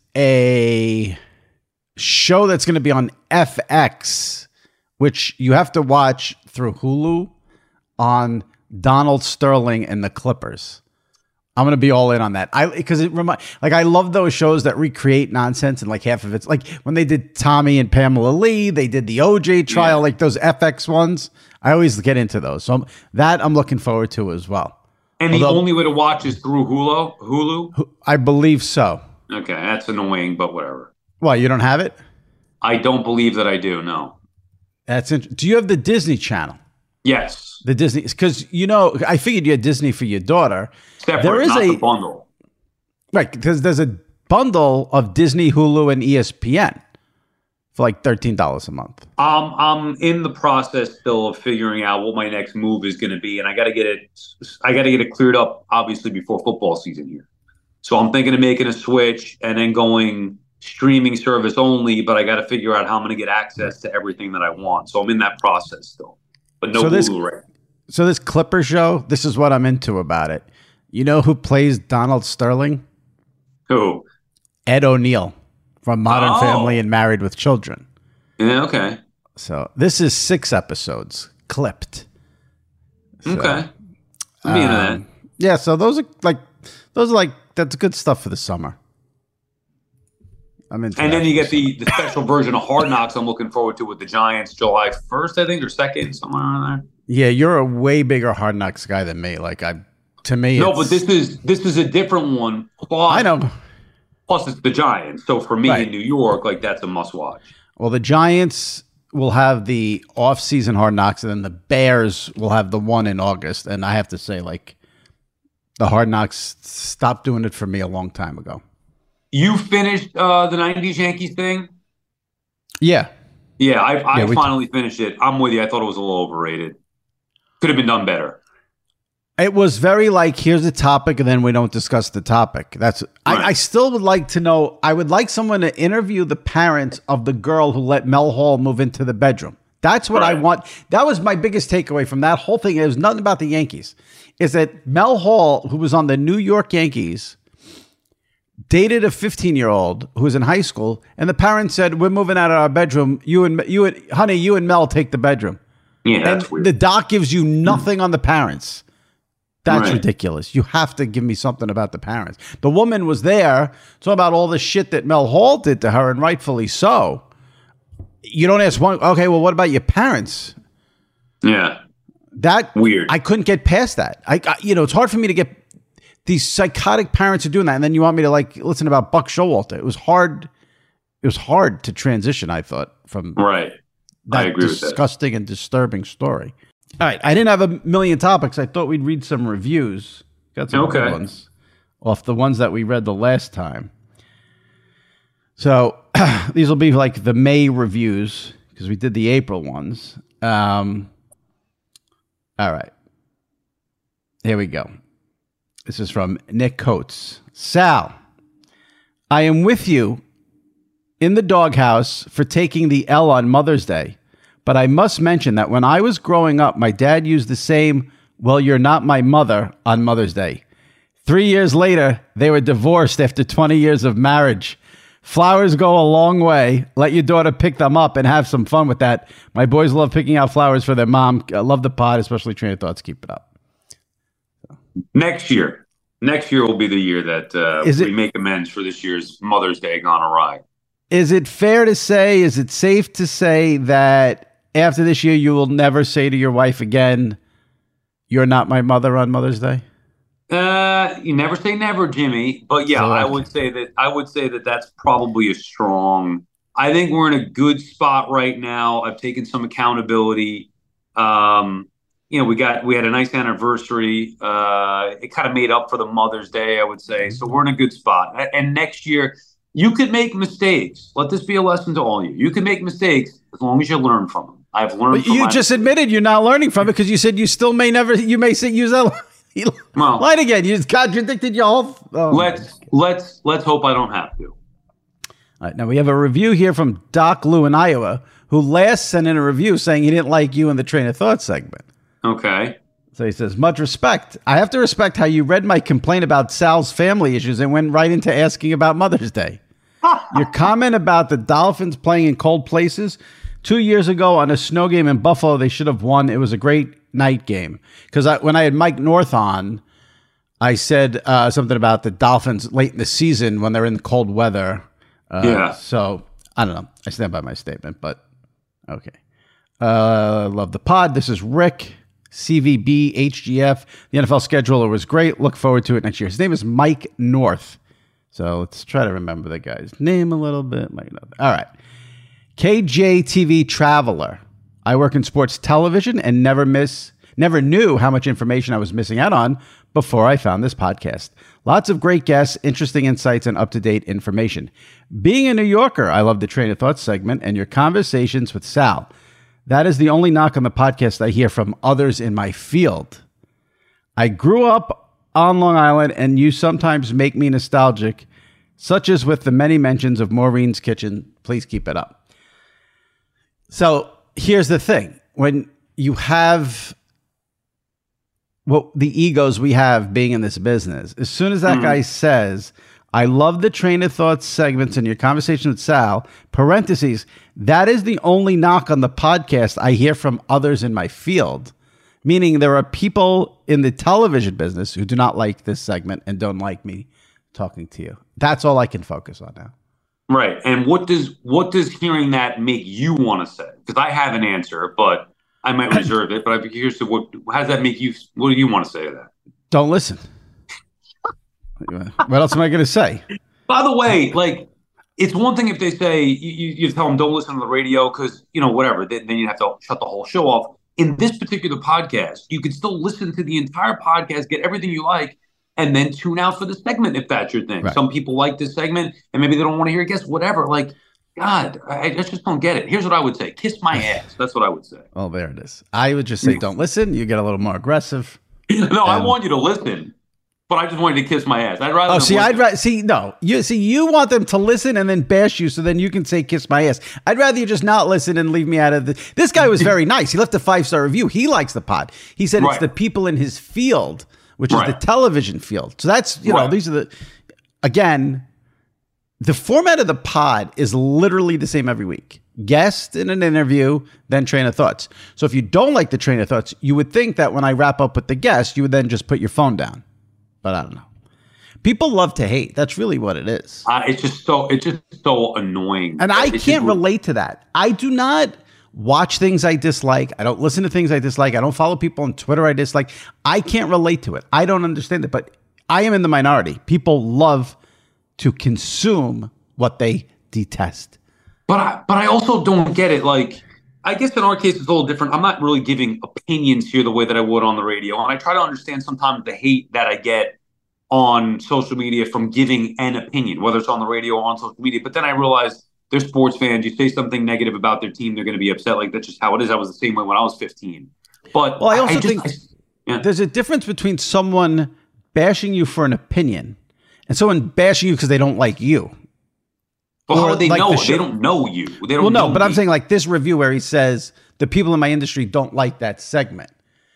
a show that's going to be on F X, which you have to watch through Hulu on Donald Sterling and the Clippers. I'm going to be all in on that. I because it remind like I love those shows that recreate nonsense and like half of it's like when they did Tommy and Pamela Lee, they did the O J trial, Yeah. like those F X ones. I always get into those. So that I'm looking forward to as well. And the Although- only way to watch is through Hulu? Hulu? I believe so. Okay, that's annoying, but whatever. Why, you don't have it? I don't believe that I do, no. That's int- Do you have the Disney Channel? Yes. The Disney, because you know, I figured you had Disney for your daughter. Separate, There is not a the bundle. right because there's a bundle of Disney, Hulu, and E S P N for like thirteen dollars a month. Um, I'm in the process still of figuring out what my next move is going to be, and I got to get it. I got to get it cleared up, obviously, before football season here. So I'm thinking of making a switch and then going streaming service only. But I got to figure out how I'm going to get access to everything that I want. So I'm in that process still, but no So this- Hulu right. So this Clipper show, this is what I'm into about it. You know who plays Donald Sterling? Who? Ed O'Neill from Modern Oh. Family and Married with Children. Yeah, okay. So this is six episodes clipped. So, Okay. I'm into that. um, yeah, so those are like those are like that's good stuff for the summer. I'm into And that then you for get the, the special version of Hard Knocks I'm looking forward to with the Giants July first, I think, or second, somewhere around there. Yeah, you're a way bigger Hard Knocks guy than me. Like I, to me, No, it's- but this is this is a different one. Plus, I know. Plus, it's the Giants. So for me Right. in New York, like that's a must watch. Well, the Giants will have the off-season Hard Knocks, and then the Bears will have the one in August. And I have to say, like, the Hard Knocks stopped doing it for me a long time ago. You finished uh, the nineties Yankees thing? Yeah, Yeah, I, I Yeah, we- finally finished it. I'm with you. I thought it was a little overrated. Could have been done better. it was very like, here's the topic, and then we don't discuss the topic. That's Right. I, I still would like to know. I would like someone to interview the parents of the girl who let Mel Hall move into the bedroom. That's what I Right. want. That was my biggest takeaway from that whole thing. It was nothing about the Yankees. Is that Mel Hall, who was on the New York Yankees, dated a fifteen-year-old who was in high school, and the parents said, "We're moving out of our bedroom. You and you and honey, you and Mel take the bedroom." Yeah, that's And weird. the doc gives you nothing on the parents. That's Right. ridiculous. You have to give me something about the parents. The woman was there talking about all the shit that Mel Hall did to her, and rightfully so. You don't ask one. Okay, well, what about your parents? yeah. That Weird. I couldn't get past that. I, I, you know, it's hard for me to get these psychotic parents are doing that, and then you want me to like listen about Buck Showalter. It was hard. It was hard to transition. I thought from Right. that I agree with that. disgusting and disturbing story. All right, I didn't have a million topics. I thought we'd read some reviews. Got some good Okay. ones off the ones that we read the last time. So these will be like the May reviews because we did the April ones. Um, all right, here we go. This is from Nick Coates. Sal, I am with you in the doghouse for taking the L on Mother's Day. But I must mention that when I was growing up, my dad used the same, well, you're not my mother on Mother's Day. Three years later, they were divorced after twenty years of marriage. Flowers go a long way. Let your daughter pick them up and have some fun with that. My boys love picking out flowers for their mom. I love the pod, especially Train of Thoughts. Keep it up. Next year. Next year will be the year that uh, Is it- we make amends for this year's Mother's Day gone awry. Is it fair to say, is it safe to say that after this year, you will never say to your wife again, you're not my mother on Mother's Day? Uh, you never say never, Jimmy. But yeah, So, I okay. would say that I would say that that's probably a strong. I think we're in a good spot right now. I've taken some accountability. Um, you know, we got we had a nice anniversary. Uh, it kind of made up for the Mother's Day, I would say. So we're in a good spot. A- And next year, you could make mistakes. Let this be a lesson to all of you. You can make mistakes as long as you learn from them. I've learned. But from you my just mistakes. admitted you're not learning from it because you said you still may never, you may say, use that Well, line again. You just contradicted your whole. Oh. let's let's let's hope I don't have to. All right, now we have a review here from Doc Lou in Iowa, who last sent in a review saying he didn't like you in the Train of Thought segment. Okay. So he says, much respect. I have to respect how you read my complaint about Sal's family issues and went right into asking about Mother's Day. Your comment about the Dolphins playing in cold places. Two years ago on a snow game in Buffalo, they should have won. It was a great night game. Because I, when I had Mike North on, I said uh, something about the Dolphins late in the season when they're in cold weather. Uh, Yeah. So, I don't know. I stand by my statement, but okay. Uh, love the pod. This is Rick, C V B, H G F. The N F L scheduler was great. Look forward to it next year. His name is Mike North. So let's try to remember the guy's name a little bit. Mike North. All right. K J T V Traveler. I work in sports television and never miss, never knew how much information I was missing out on before I found this podcast. Lots of great guests, interesting insights, and up-to-date information. Being a New Yorker, I love the Train of Thought segment and your conversations with Sal. That is the only knock on the podcast I hear from others in my field. I grew up on Long Island, and you sometimes make me nostalgic, such as with the many mentions of Maureen's Kitchen. Please keep it up. So here's the thing. When you have what the egos we have being in this business. As soon as that mm-hmm. guy says, I love the train of thought segments in your conversation with Sal, parentheses, that is the only knock on the podcast I hear from others in my field. Meaning there are people in the television business who do not like this segment and don't like me talking to you. That's all I can focus on now. Right. And what does what does hearing that make you want to say? Because I have an answer, but I might reserve it. But I'd be curious to what how does that make you? What do you want to say to that? Don't listen. What else am I going to say? By the way, like it's one thing if they say you, you tell them don't listen to the radio because you know whatever. Then, then you have to shut the whole show off. In this particular podcast, you can still listen to the entire podcast, get everything you like, and then tune out for the segment if that's your thing. Right. Some people like this segment, and maybe they don't want to hear a guest, whatever. Like, God, I, I just don't get it. Here's what I would say. Kiss my ass. That's what I would say. Oh, there it is. I would just say don't listen. You get a little more aggressive. No, and I want you to listen. But I just wanted to kiss my ass. I'd rather. Oh, see, I'd rather see. No, you see, you want them to listen and then bash you, so then you can say "kiss my ass." I'd rather you just not listen and leave me out of the. This guy was very nice. He left a five star review. He likes the pod. He said right. It's the people in his field, which right. is the television field. So that's you know right. these are the. Again, the format of the pod is literally the same every week. Guest in an interview, then train of thoughts. So if you don't like the train of thoughts, you would think that when I wrap up with the guest, you would then just put your phone down. But I don't know. People love to hate. That's really what it is. Uh, it's just so it's just so annoying. And I it's can't just, relate to that. I do not watch things I dislike. I don't listen to things I dislike. I don't follow people on Twitter I dislike. I can't relate to it. I don't understand it. But I am in the minority. People love to consume what they detest. But I, but I also don't get it. Like, I guess in our case, it's a little different. I'm not really giving opinions here the way that I would on the radio. And I try to understand sometimes the hate that I get on social media from giving an opinion, whether it's on the radio or on social media. But then I realize they're sports fans. You say something negative about their team, they're going to be upset. Like, that's just how it is. I was the same way when I was fifteen. But well, I also I just, think I, yeah. there's a difference between someone bashing you for an opinion and someone bashing you because they don't like you. Well, how do they like know? The they don't know you. They don't well, no, know but me. I'm saying like this review where he says the people in my industry don't like that segment.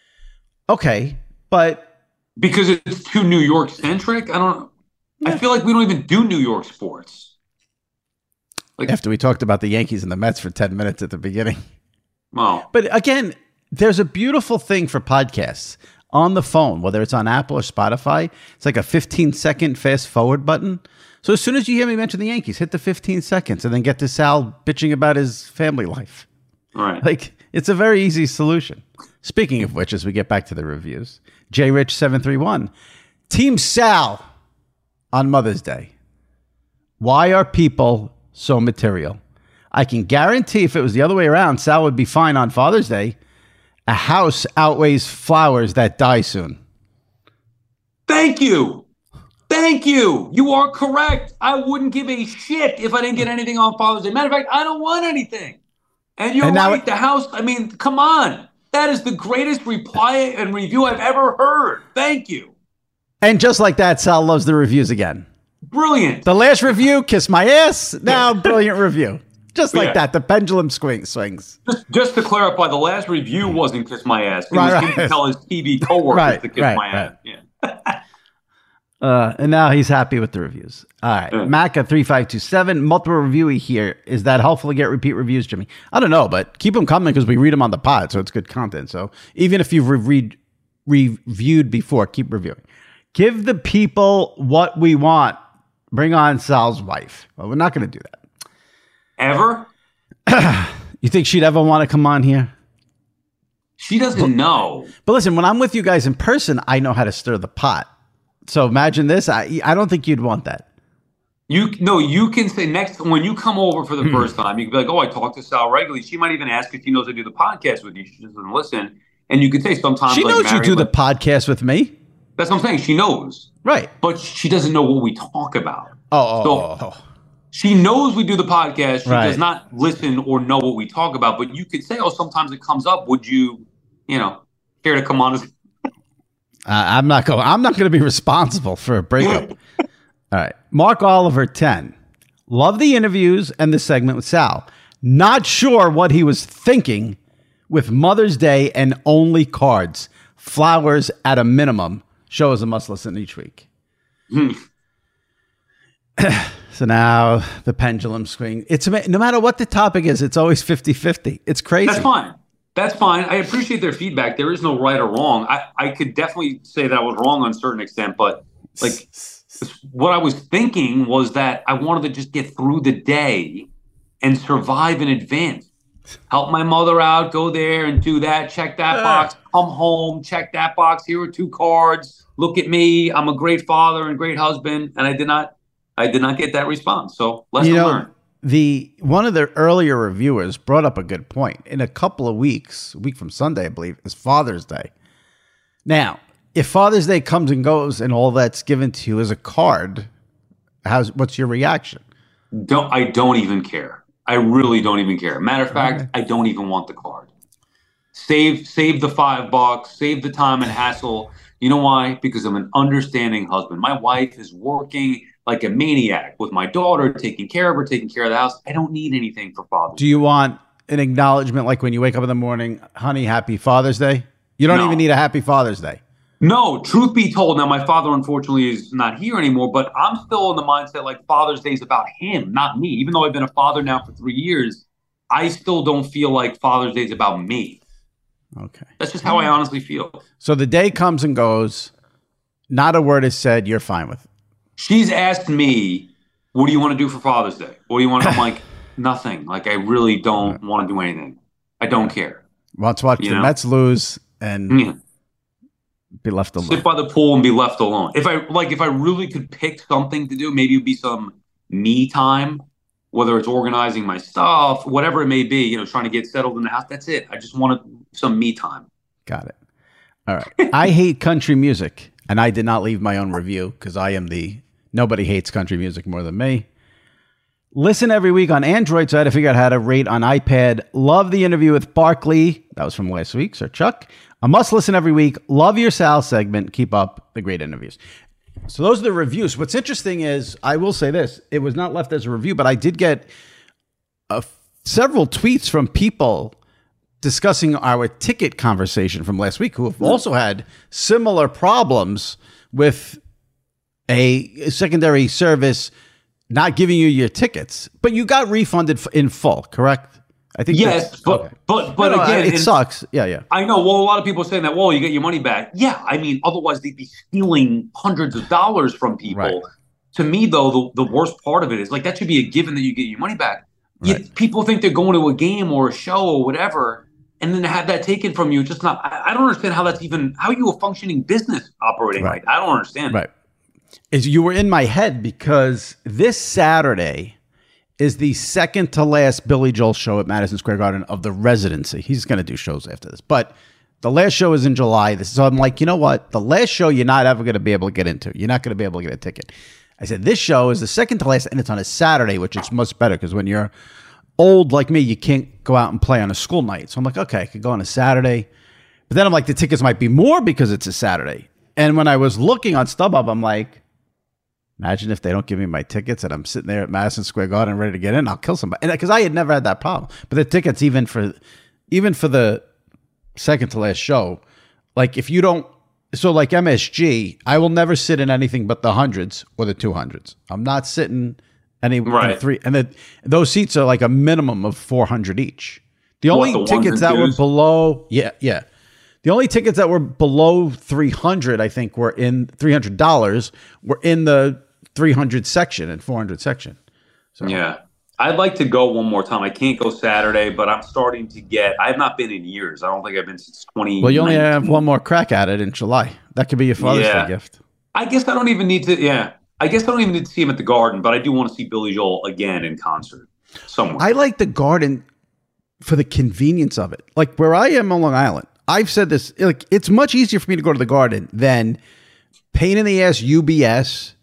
Okay, but because it's too New York centric. I don't. Yeah. I feel like we don't even do New York sports. Like after we talked about the Yankees and the Mets for ten minutes at the beginning. Well, but again, there's a beautiful thing for podcasts on the phone, whether it's on Apple or Spotify. It's like a fifteen second fast forward button. So as soon as you hear me mention the Yankees, hit the fifteen seconds and then get to Sal bitching about his family life. All right. Like, it's a very easy solution. Speaking of which, as we get back to the reviews, J Rich seven three one, Team Sal on Mother's Day. Why are people so material? I can guarantee if it was the other way around, Sal would be fine on Father's Day. A house outweighs flowers that die soon. Thank you. Thank you. You are correct. I wouldn't give a shit if I didn't get anything on Father's Day. Matter of fact, I don't want anything. And you're and right. It, the house, I mean, come on. That is the greatest reply and review I've ever heard. Thank you. And just like that, Sal loves the reviews again. Brilliant. The last review, kiss my ass. Now, brilliant review. Just like yeah. that. The pendulum swing, swings. Just, just to clarify, the last review wasn't kiss my ass. It right, was right. him to tell his T V coworkers right, to kiss right, my right. ass. Yeah. Uh, and now he's happy with the reviews. All right. Yeah. Maca three five two seven, multiple reviewee here. Is that helpful to get repeat reviews, Jimmy? I don't know, but keep them coming because we read them on the pod, so it's good content. So even if you've re- re- reviewed before, keep reviewing. Give the people what we want. Bring on Sal's wife. Well, we're not going to do that. Ever? You think she'd ever want to come on here? She doesn't but, know. But listen, when I'm with you guys in person, I know how to stir the pot. So imagine this. I I don't think you'd want that. You no, you can say next when you come over for the first time, you can be like, "Oh, I talk to Sal regularly." She might even ask if she knows I do the podcast with you. She doesn't listen, and you could say sometimes she like, knows you do the podcast with me. That's what I'm saying. She knows, right? But she doesn't know what we talk about. Oh, so oh, oh. She knows we do the podcast. She right. does not listen or know what we talk about. But you could say, "Oh, sometimes it comes up. Would you, you know, care to come on?" As- Uh, I'm not going. I'm not going to be responsible for a breakup. All right, Mark Oliver ten. Love the interviews and the segment with Sal. Not sure what he was thinking with Mother's Day and only cards. flowers at a minimum. Show is a must listen each week. So now the pendulum swing. It's no matter what the topic is, it's always fifty-fifty. It's crazy. That's fine. That's fine. I appreciate their feedback. There is no right or wrong. I, I could definitely say that I was wrong on a certain extent, but like what I was thinking was that I wanted to just get through the day and survive in advance. Help my mother out, go there and do that, check that uh. box, come home, check that box. Here are two cards. Look at me. I'm a great father and great husband. And I did not I did not get that response. So lesson you know, learned. The one of the earlier reviewers brought up a good point. In a couple of weeks, a week from Sunday, I believe, is Father's Day. Now, if Father's Day comes and goes and all that's given to you is a card, how's what's your reaction? Don't I don't even care. I really don't even care. Matter of fact, okay. I don't even want the card. Save save the five bucks, save the time and hassle. You know why? Because I'm an understanding husband. My wife is working like a maniac with my daughter, taking care of her, taking care of the house. I don't need anything for Father's Day. Do you want an acknowledgement like when you wake up in the morning, honey, happy Father's Day? You don't no. even need a happy Father's Day. No, truth be told, now my father unfortunately is not here anymore, but I'm still in the mindset like Father's Day is about him, not me. Even though I've been a father now for three years, I still don't feel like Father's Day is about me. Okay. That's just how I honestly feel. So the day comes and goes, not a word is said, you're fine with it. She's asked me, what do you want to do for Father's Day? What do you want? I'm like, nothing. Like, I really don't right. want to do anything. I don't care. Let's watch you the know? Mets lose and yeah. be left alone. Sit by the pool and be left alone. If I like, if I really could pick something to do, maybe it'd be some me time, whether it's organizing my stuff, whatever it may be, you know, trying to get settled in the house. That's it. I just wanted some me time. Got it. All right. I hate country music. And I did not leave my own review because I am the nobody hates country music more than me. Listen every week on Android, so I had to figure out how to rate on iPad. Love the interview with Barkley. That was from last week, Sir Chuck. A must listen every week. Love your Sal segment. Keep up the great interviews. So those are the reviews. What's interesting is, I will say this, it was not left as a review, but I did get a, several tweets from people discussing our ticket conversation from last week who have also had similar problems with a secondary service not giving you your tickets, but you got refunded in full, correct? I think yes, but, okay. but but no, again, it sucks. Yeah, yeah. I know. Well, a lot of people are saying that. Well, you get your money back. Yeah, I mean, otherwise they'd be stealing hundreds of dollars from people. Right. To me, though, the, the worst part of it is like that should be a given that you get your money back. Right. You, people think they're going to a game or a show or whatever, and then to have that taken from you, it's just not. I, I don't understand how that's even how are you a functioning business operating right. like. I don't understand. Right. Is you were in my head because this Saturday is the second to last Billy Joel show at Madison Square Garden of the residency. He's going to do shows after this, but the last show is in July. This, so I'm like, you know what? The last show you're not ever going to be able to get into. You're not going to be able to get a ticket. I said, this show is the second to last, and it's on a Saturday, which is much better because when you're old like me, you can't go out and play on a school night. So I'm like, okay, I could go on a Saturday. But then I'm like, the tickets might be more because it's a Saturday. And when I was looking on StubHub, I'm like, imagine if they don't give me my tickets and I'm sitting there at Madison Square Garden ready to get in, I'll kill somebody. Because I had never had that problem. But the tickets, even for even for the second to last show, like if you don't, so like M S G, I will never sit in anything but the hundreds or the two hundreds. I'm not sitting any right. three. And the, those seats are like a minimum of four hundred each. The what, only the tickets that were below, yeah, yeah. The only tickets that were below three hundred, I think, were in three hundred dollars, were in the three hundred section and four hundred section. So yeah, I'd like to go one more time. I can't go Saturday, but I'm starting to get. I have not been in years. I don't think I've been since twenty. Well, you only have one more crack at it in July. That could be your Father's yeah. Day gift. I guess I don't even need to. Yeah, I guess I don't even need to see him at the Garden, but I do want to see Billy Joel again in concert somewhere. I like the Garden for the convenience of it. Like where I am on Long Island. I've said this, like, it's much easier for me to go to the Garden than pain in the ass U B S.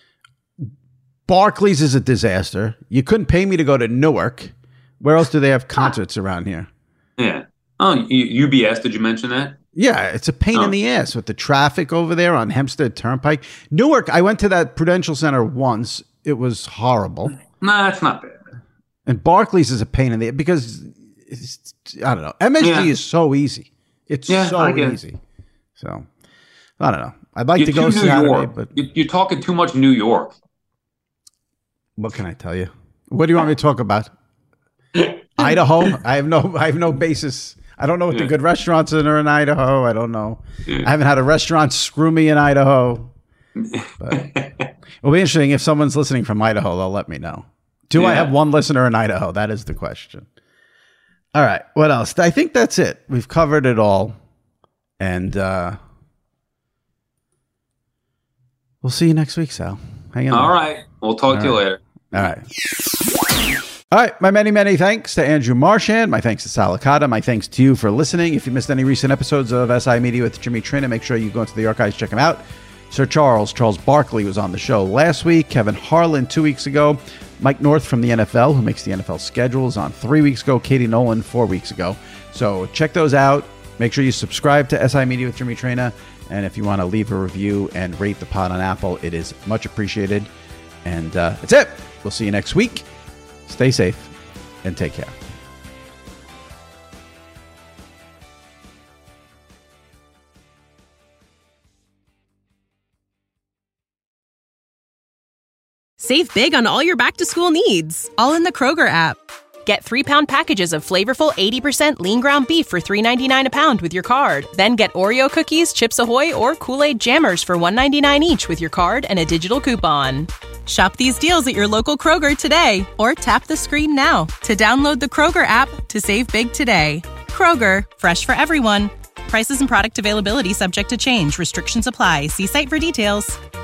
Barclays is a disaster. You couldn't pay me to go to Newark. Where else do they have concerts around here? Yeah. Oh, U B S, did you mention that? Yeah, it's a pain oh. in the ass with the traffic over there on Hempstead Turnpike. Newark, I went to that Prudential Center once. It was horrible. Nah, it's not bad. And Barclays is a pain in the ass because, it's, I don't know, M S G yeah. is so easy. It's yeah, so easy. So I don't know. I'd like You're to go too New Saturday, York. but You're, you're talking too much New York. what can I tell you? What do you want me to talk about? Idaho? I have no I have no basis. I don't know what the good restaurants are in Idaho. I don't know. I haven't had a restaurant screw me in Idaho. But it'll be interesting if someone's listening from Idaho. They'll let me know. Do yeah. I have one listener in Idaho? That is the question. All right. What else? I think that's it. We've covered it all. And uh, we'll see you next week, Sal. Hang in All there. right. We'll talk all to you right. later. All right. All right. My many, many thanks to Andrew Marchand. My thanks to Sal Licata. My thanks to you for listening. If you missed any recent episodes of S I Media with Jimmy Traina, make sure you go into the archives, check them out. Sir Charles, Charles Barkley was on the show last week. Kevin Harlan two weeks ago. Mike North from the N F L, who makes the N F L schedules, on three weeks ago. Katie Nolan four weeks ago. So check those out. Make sure you subscribe to S I Media with Jimmy Traina. And if you want to leave a review and rate the pod on Apple, it is much appreciated. And uh, that's it. We'll see you next week. Stay safe and take care. Save big on all your back-to-school needs, all in the Kroger app. Get three-pound packages of flavorful eighty percent lean ground beef for three ninety-nine a pound with your card. Then get Oreo cookies, Chips Ahoy, or Kool-Aid Jammers for one ninety-nine each with your card and a digital coupon. Shop these deals at your local Kroger today, or tap the screen now to download the Kroger app to save big today. Kroger, fresh for everyone. Prices and product availability subject to change. Restrictions apply. See site for details.